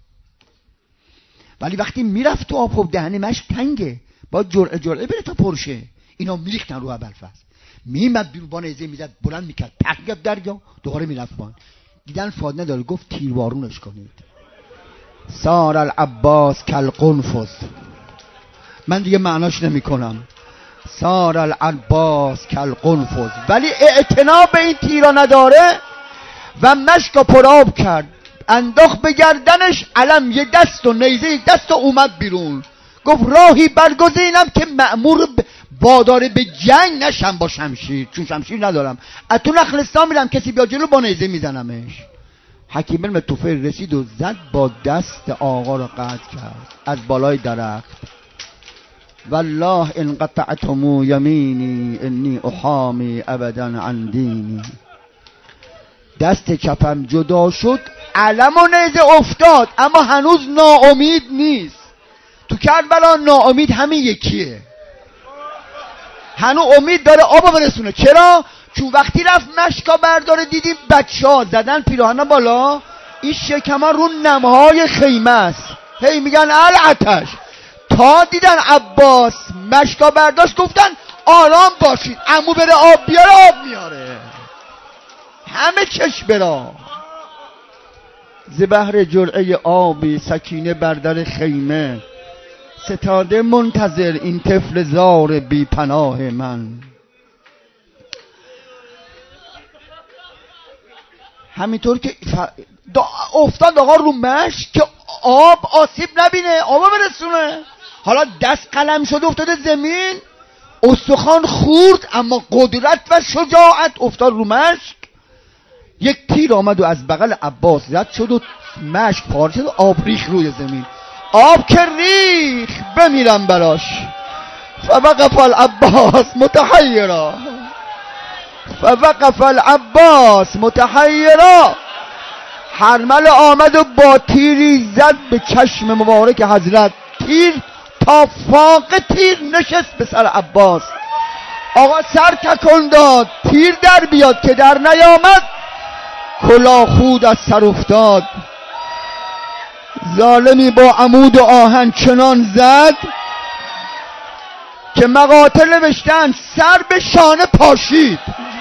ولی وقتی میرفت تو آب، خب دهنه مشک تنگه، باید جرعه جرعه بره تا پرشه. اینا میریختن رو ابوالفضل، میمد بیرون با نیزه میزد، بلند میکرد، پخ میکرد دریا، دوباره میرفت بان. دیدن فاد نداره، گفت تیروارونش کنید. سار العباس کالقنفذ. من دیگه معناش نمیکنم. سار العباس کالقنفذ. ولی اعتنا به این تیرا نداره و مشکا پرآب کرد، انداخت به گردنش، علم یه دست و نیزه یک دست و اومد بیرون. گفت راهی برگزینم که مأمور واداره به جنگ نشم با شمشیر، چون شمشیر ندارم. از تو نخلستان میرم، کسی بیا جلو با نیزه میزنمش. حکیم بن طفیل رسید و زد، با دست آقا رو قطع کرد از بالای درخت. والله ان قطعتم یمینی انی احامی ابدا عن دینی. دست چپم جدا شد، علم و نیزه افتاد، اما هنوز ناامید نیست. تو کربلا ناامید همین یکیه، هنوز امید داره آبا برسونه. چرا؟ چون وقتی رفت مشکا برداره، دیدیم بچه ها زدن پیراهن بالا، این شکمان رو نمهای خیمه است، هی میگن العتش. تا دیدن عباس مشکا برداشت، گفتن آرام باشید، عمو بره آب بیاره، آب میاره. همه چش برا. ز بحر جرعه آبی سکینه بر در خیمه، ستاده منتظر این طفل زار بی پناه من. همینطور که افتاد آقا رو مشک که آب آسیب نبینه، آب برسونه. حالا دست قلم شده افتاده زمین، استخوان خورد، اما قدرت و شجاعت افتاد رو مشک. یک تیر آمد و از بغل عباس زد شد و مشک پاره شد و آب ریخ روی زمین. آب که ریخ بمیرم براش. فوقف العباس متحیرا، فوقف العباس متحیرا. حرمل آمد و با تیری زد به چشم مبارک حضرت. تیر تا فاق تیر نشست به سر عباس. آقا سر تکون داد، تیر در بیاد، که در نیامد کلاه خود از سر افتاد. ظالمی با عمود و آهن چنان زد که مقاتل نوشتن سر به شانه پاشید.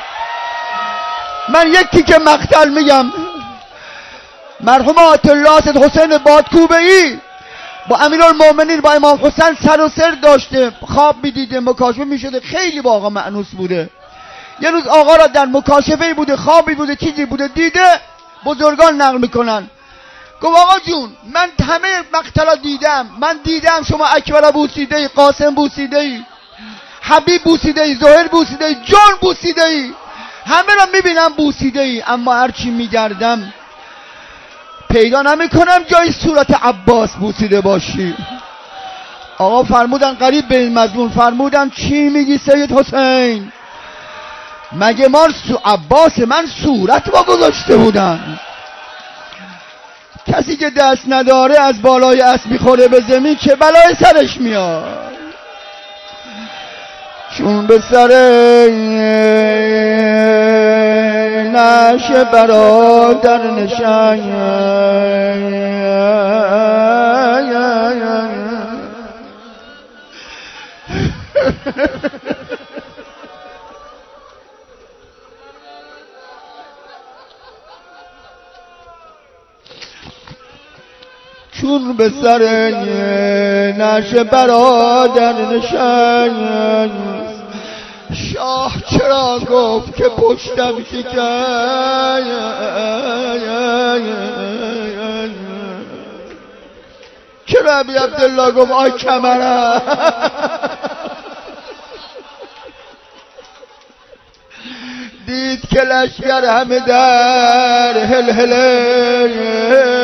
من یکی که مقتل میگم. مرحوم آیت الله سید حسین بادکوبه‌ای با امیرالمومنین با امام حسین سر و سر داشته، خواب میدیده، مکاشفه میشده، خیلی با آقا مأنوس بوده. یه روز آقا را در مکاشفه بوده، خوابی بوده، چیزی بوده دیده، بزرگان نقل میکنن. گفت آقا جون من همه مقتلا دیدم، من دیدم شما اکبر بوسیده ای، قاسم بوسیده ای، حبیب بوسیده ای، زهیر بوسیده ای، جان بوسیده ای، همه را میبینم بوسیده ای، اما هرچی میگردم پیدا نمی کنم جای صورت عباس بوسیده باشی. آقا فرمودن قریب به این مضمون، فرمودن چی میگی سید حسین؟ مگه ما سو عباس من صورت با گذاشته بودن؟ کسی که دست نداره از بالای اسب میخوره به زمین، چه بلای سرش میاد؟ چون به سر نعش برادر نشان، چون به سر نعش برادر نشان، شاه چرا گفت که پشتم شکن؟ چرا ابی عبدالله گفت آی کمرم؟ دید که لشکر همه در هل هله،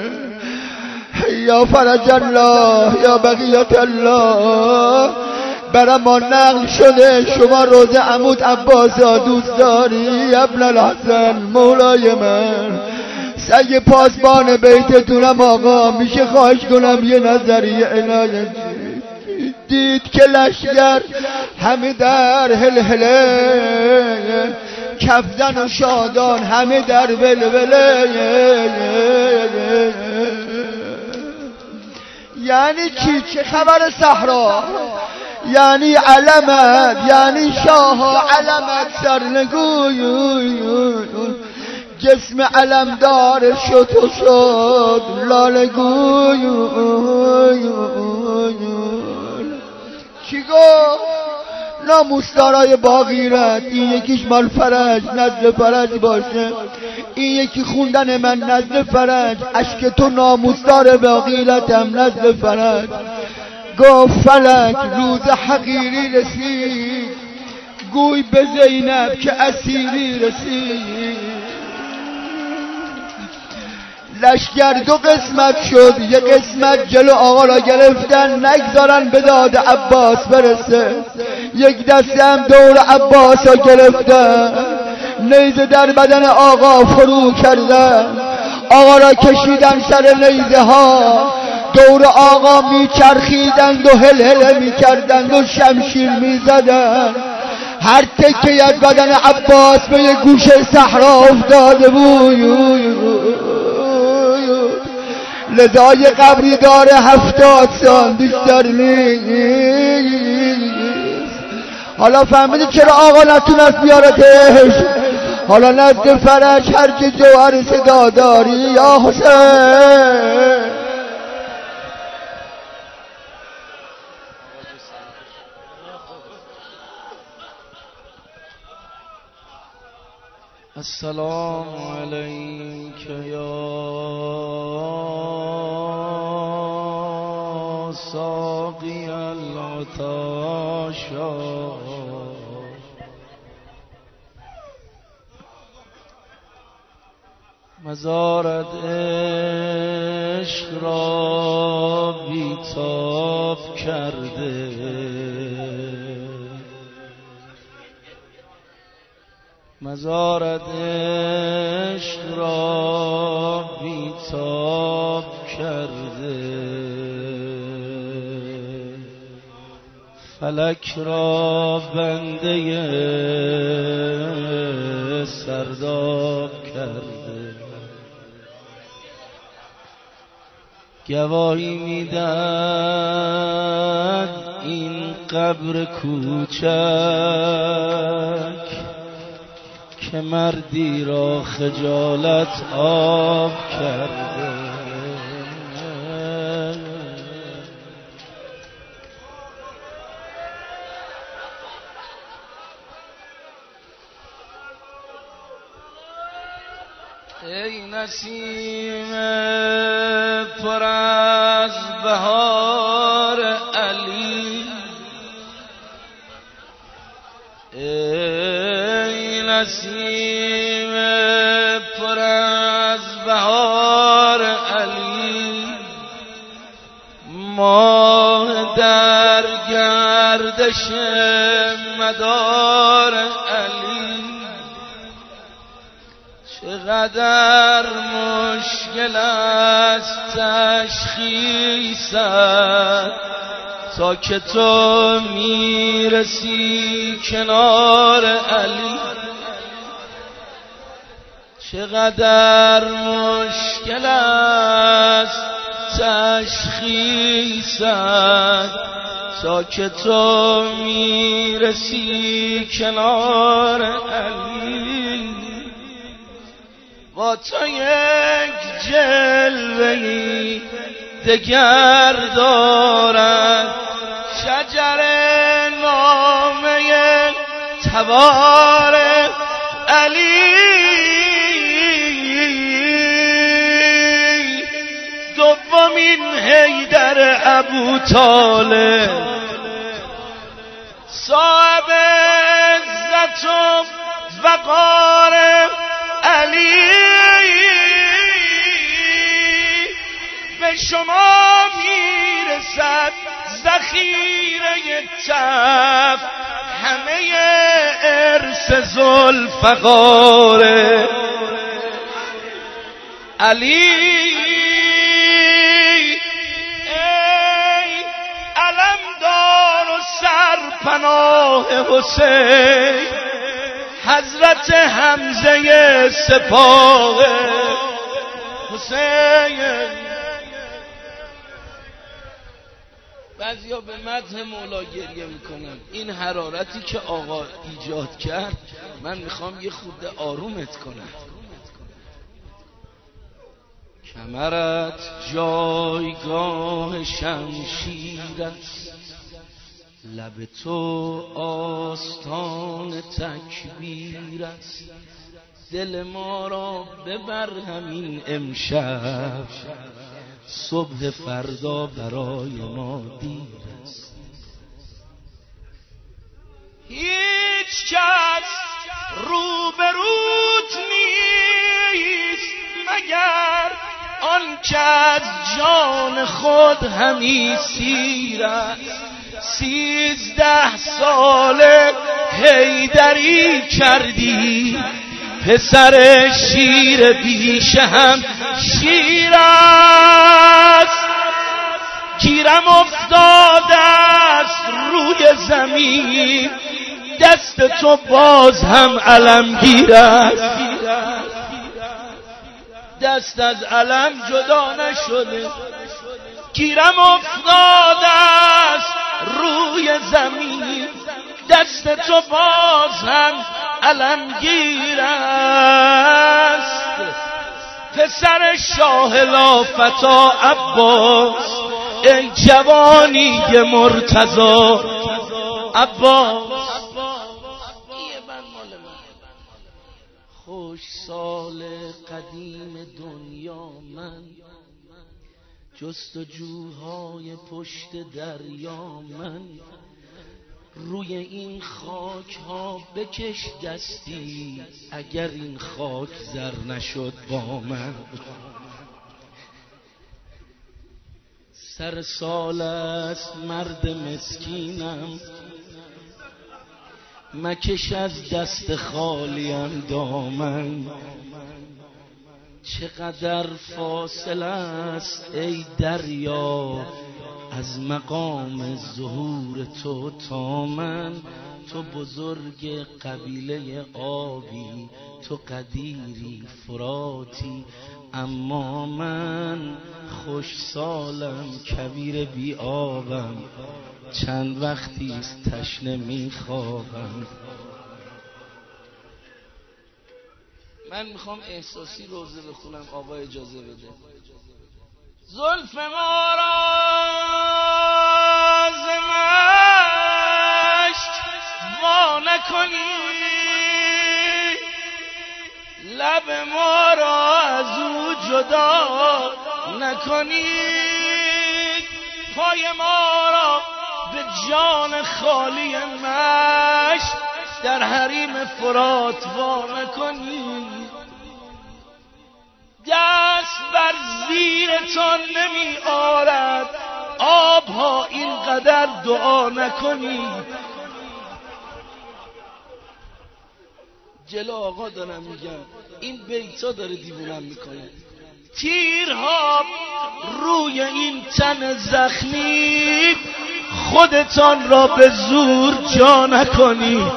یا فرج الله یا بقیت الله. برای ما نقل شده شما روز عمود عباسا دوست داری ابن الحسن مولای من سگ پاسبان بیتتونم آقا میشه خواهش کنم یه نظریه عنایت دید که لشگر همه در هلهله کفزن و شادان همه در ولوله یعنی چی؟ چه خبر صحرا؟ یعنی علمت یعنی شاه علمت سرنگوی جسم علمدار شد و شد لالگوی چی گفت؟ ناموسدارای با غیرت این یکیش مال فرج نزل فرج باشه این یکی خوندن من نزل فرج اشک تو ناموسدار با غیرتم نزل فرج گفت فلک روز حقیری رسید گوی به زینب که اسیری رسید لشگر دو قسمت شد یه قسمت جلو آقا را گرفتن نگذارن به داد عباس برسه یک دسته هم دور عباس را گرفتن نیزه در بدن آقا فرو کردن آقا را کشیدن سر نیزه ها دور آقا میچرخیدند و هل هل میکردند و شمشیر میزدند هر تکه از بدن عباس به یک گوشه صحرا افتاده بود لذای قبری داره هفتاد سال بیشتر نیست حالا فهمیدی چرا آقا نتونست بیارتش حالا نزد فرج هر که جوهر صدا داری یا حسین السلام علیک یا ساقی العطاشا مزارت عشق را بیتاب کرده مزارت عشق را بیتاب کرده فلک را بنده سرداب کرده گواهی میدهد این قبر کوچک که مردی را خجالت آب کرده ای نسیم پر از بهار علی ای نسیم پر از بهار علی ماه در گردش مدار علی چقدر مشکل است تشخیصت تا که تو میرسی کنار علی چقدر مشکل است تشخیصت تا که تو میرسی کنار علی با تو یک جلوه‌ای دگر دارد شجر نامه تبار علی دومین حیدر ابوطالب صاحب عزت و وقار علی به شما میرسد ذخیره تف همه ارث ذوالفقاره. علی ای علمدار و سرپناه حسین، حضرت حمزه سپاه حسین. بعضیا به مدح مولا گریه میکنن. این حرارتی که آقا ایجاد کرد من میخوام یه خورده آرومت کنم. کمرت جایگاه شمشیر است، لب تو آستان تکبیر است. دل ما را ببر همین امشب، صبح فردا برای ما دیر است. هیچ کس روبروت نیست مگر آن که از جان خود همی سیر است. سیزده ساله حیدری کردی، پسر شیر بیشه هم شیر است. گیرم افتاده است روی زمین، دست تو باز هم علمگیر است. دست از علم جدا نشده. گیرم افتاده است روی زمین، دست تو باز هم علمگیر است. پسر شاه لافتا عباس، ای جوانی مرتضی عباس. خوش سال قدیم دنیا من، جستجوهای پشت دریا من. روی این خاک ها بکش دستی، اگر این خاک زر نشد با من. سر سال است مرد مسکینم، مکش از دست خالیم دامن. چقدر فاصله است ای دریا از مقام ظهور تو تا من. تو بزرگ قبیله آبی، تو قدیری فراتی، اما من خوش سالم کبیر بی آبم. چند وقتی است تشنه میخوابم. من میخوام احساسی روزه بخونم، آقا اجازه بده. زلف ما را ز مشک وا نکنی، لب ما را از او جدا نکنی. پای ما را به جان خالی مشک در حریم فرات وا نکنی. دست بر زیرتان نمی آرد آبها، اینقدر دعا نکنی. جلو آقا دارم میگم، این بیتا داره دیوونم میکنه. تیرها روی این تن زخمی، خودتان را به زور جا نکنی.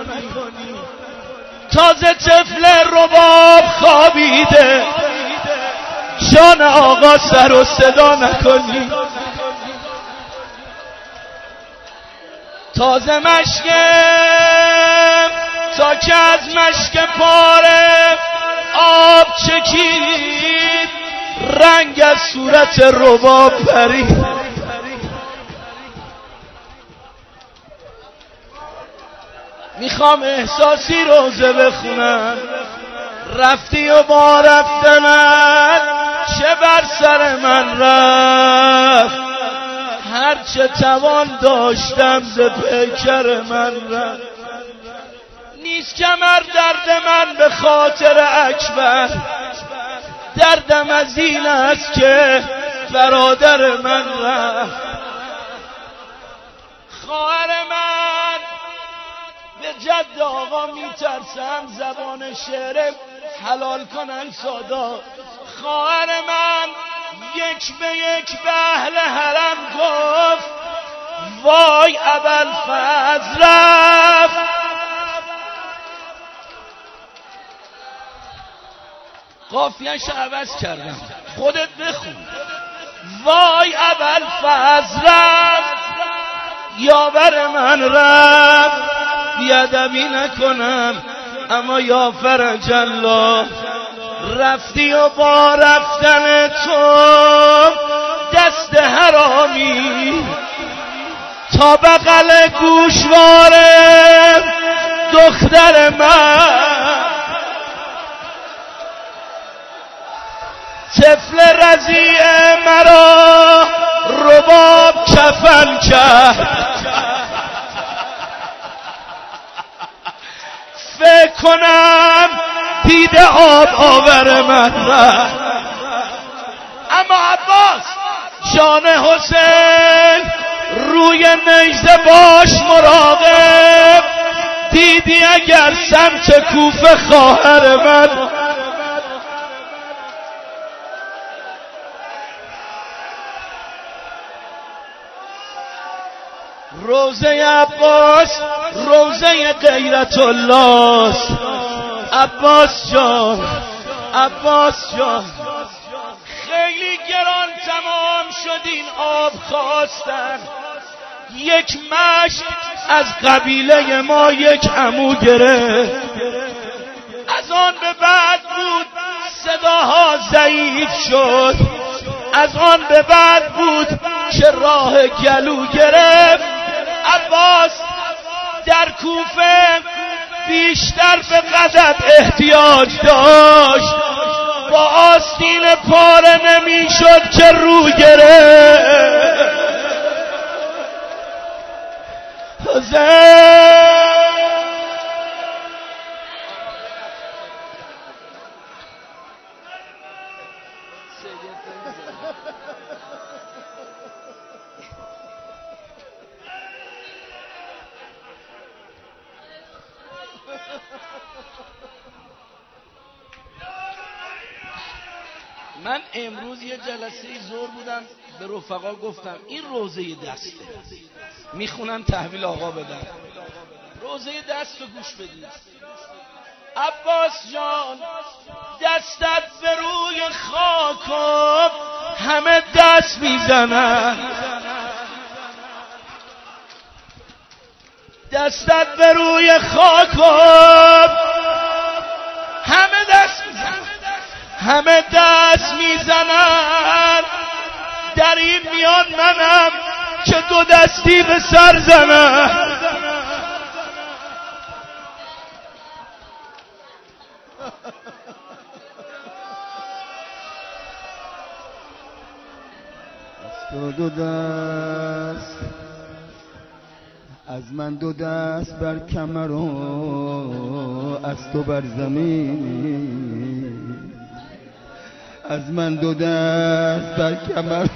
تازه طفل رباب خوابیده، جان آقا سر و صدا نکنی. تازه مشکم تا که از مشک پاره آب چکید، رنگ از صورت رباب پرید. میخوام احساسی روزه بخونم. رفتی و با رفتنت چه بر سر من رفت، هرچه توان داشتم ز پیکر من رفت. نیست کمر درد من به خاطر اکبر، دردم از این است که برادر من رفت. خواهر من به جد آقا میترسم زبان شعر حلال کنن سادا. خواهر من یک به یک به اهل حرم گفت وای ابوالفضل رفت. قافیه‌اش عوض کردم، خودت بخون. وای ابوالفضل رفت، یاور من رفت، بیادبی نکنم اما یا فرج الله، رفتی و با رفتن تو دست حرامی تا بغل گوشواره دختر من، طفل رضیع مرا رباب کفن کرد. فکر کنم دیده آب آور من رفت. اما عباس جان حسین روی نیزه باش مراقب، دیدی اگر سمت کوفه خواهر من. روزه عباس روزه غیرت الله است. عباس جان، عباس جان، خیلی گران تمام شد این آب خواستن. یک مشت از قبیله ما یک عمو گرفت. از آن به بعد بود صداها ضعیف شد. از آن به بعد بود که راه گلو گرفت. عباس در کوفه بیشتر به غضب احتیاج داشت، با آستین پاره نمیشد که رو گرفت. من امروز یه جلسه زور بودم، به رفقا گفتم این روزه دسته، میخونم تحویل آقا بدم. روزه دست رو گوش بدید. عباس جان دستت به روی خاک همه دست میزنن، دستت به روی خاک همه دست میزنن، همه دست میزنن. در این میان منم که دو دستی به سر زنم. از تو دو دست، از من دو دست بر کمر و از تو بر زمین، از من دو دست بر کمر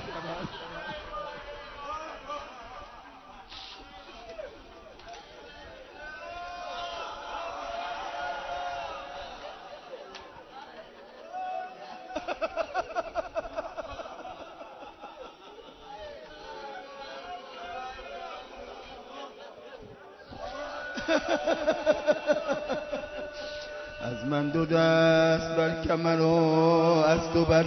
از من دو دست بر کمر و از تو بر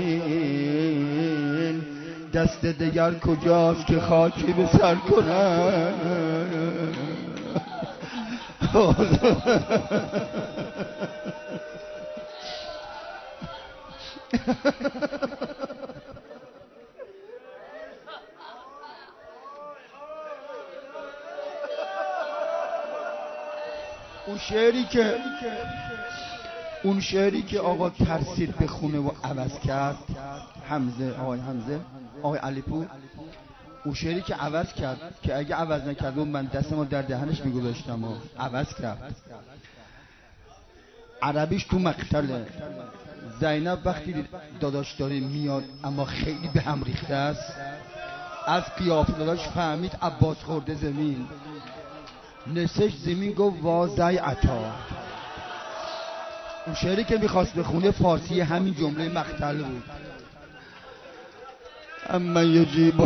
زمین، دست دیگر کجاست که خاکی به سر کنم. اون شعری که اون شعری که آقا ترسید به خونه و عوض کرد، حمزه، آقای حمزه، آقای علیپور، اون شعری که عوض کرد که اگه عوض نکرد من دستمو در دهنش میگذاشتم و عوض کرد. عربیش تو مقتله. زینب وقتی دید داداش داره میاد اما خیلی به هم ریخته است، از قیافه داداش فهمید عباس خورده زمین. نسش زمین گفت وازی عطا. اون شعری که میخواست بخونه فارسی همین جمله مقتل بود. اما یجیب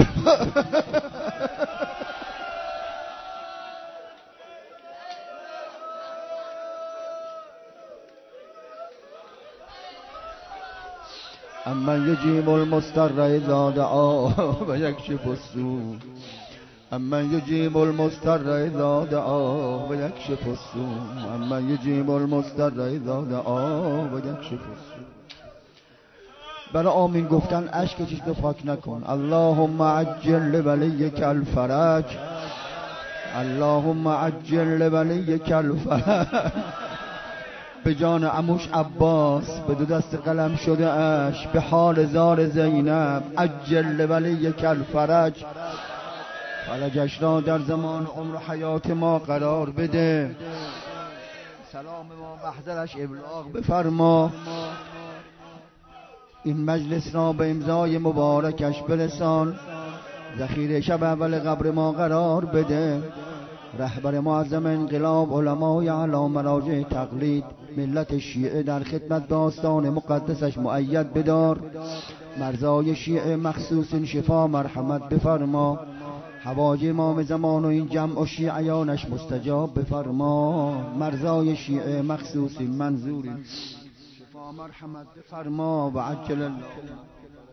اما یجیب المضطر اذا دعا و یکشف السوء. اما یجیب المضطر اذا دعا و یکشف السوء. اما یجیب المضطر اذا دعا و یکشف السوء. برای آمین گفتن اشک چیز رو پاک نکن. اللهم عجل لولیک الفرج. اللهم عجل لولیک الفرج. به جان عموش عباس به دو دست قلم شده اش، به حال زار زینب عجل لولیک الفرج. فرجش را در زمان عمر حیات ما قرار بده. سلام ما محضرش ابلاغ بفرما. این مجلس را به امضای مبارکش برسان. ذخیره شب اول قبر ما قرار بده. رهبر معظم انقلاب علمای اعلی مراجع تقلید ملت شیعه در خدمت به آستان مقدسش مؤید بدار. مرزای شیعه مخصوص شفا مرحمت بفرما. حواج امام زمان و این جمع و شیعیانش مستجاب بفرما. مرزای شیعه مخصوص منظوری شفا مرحمت بفرما و عجل الله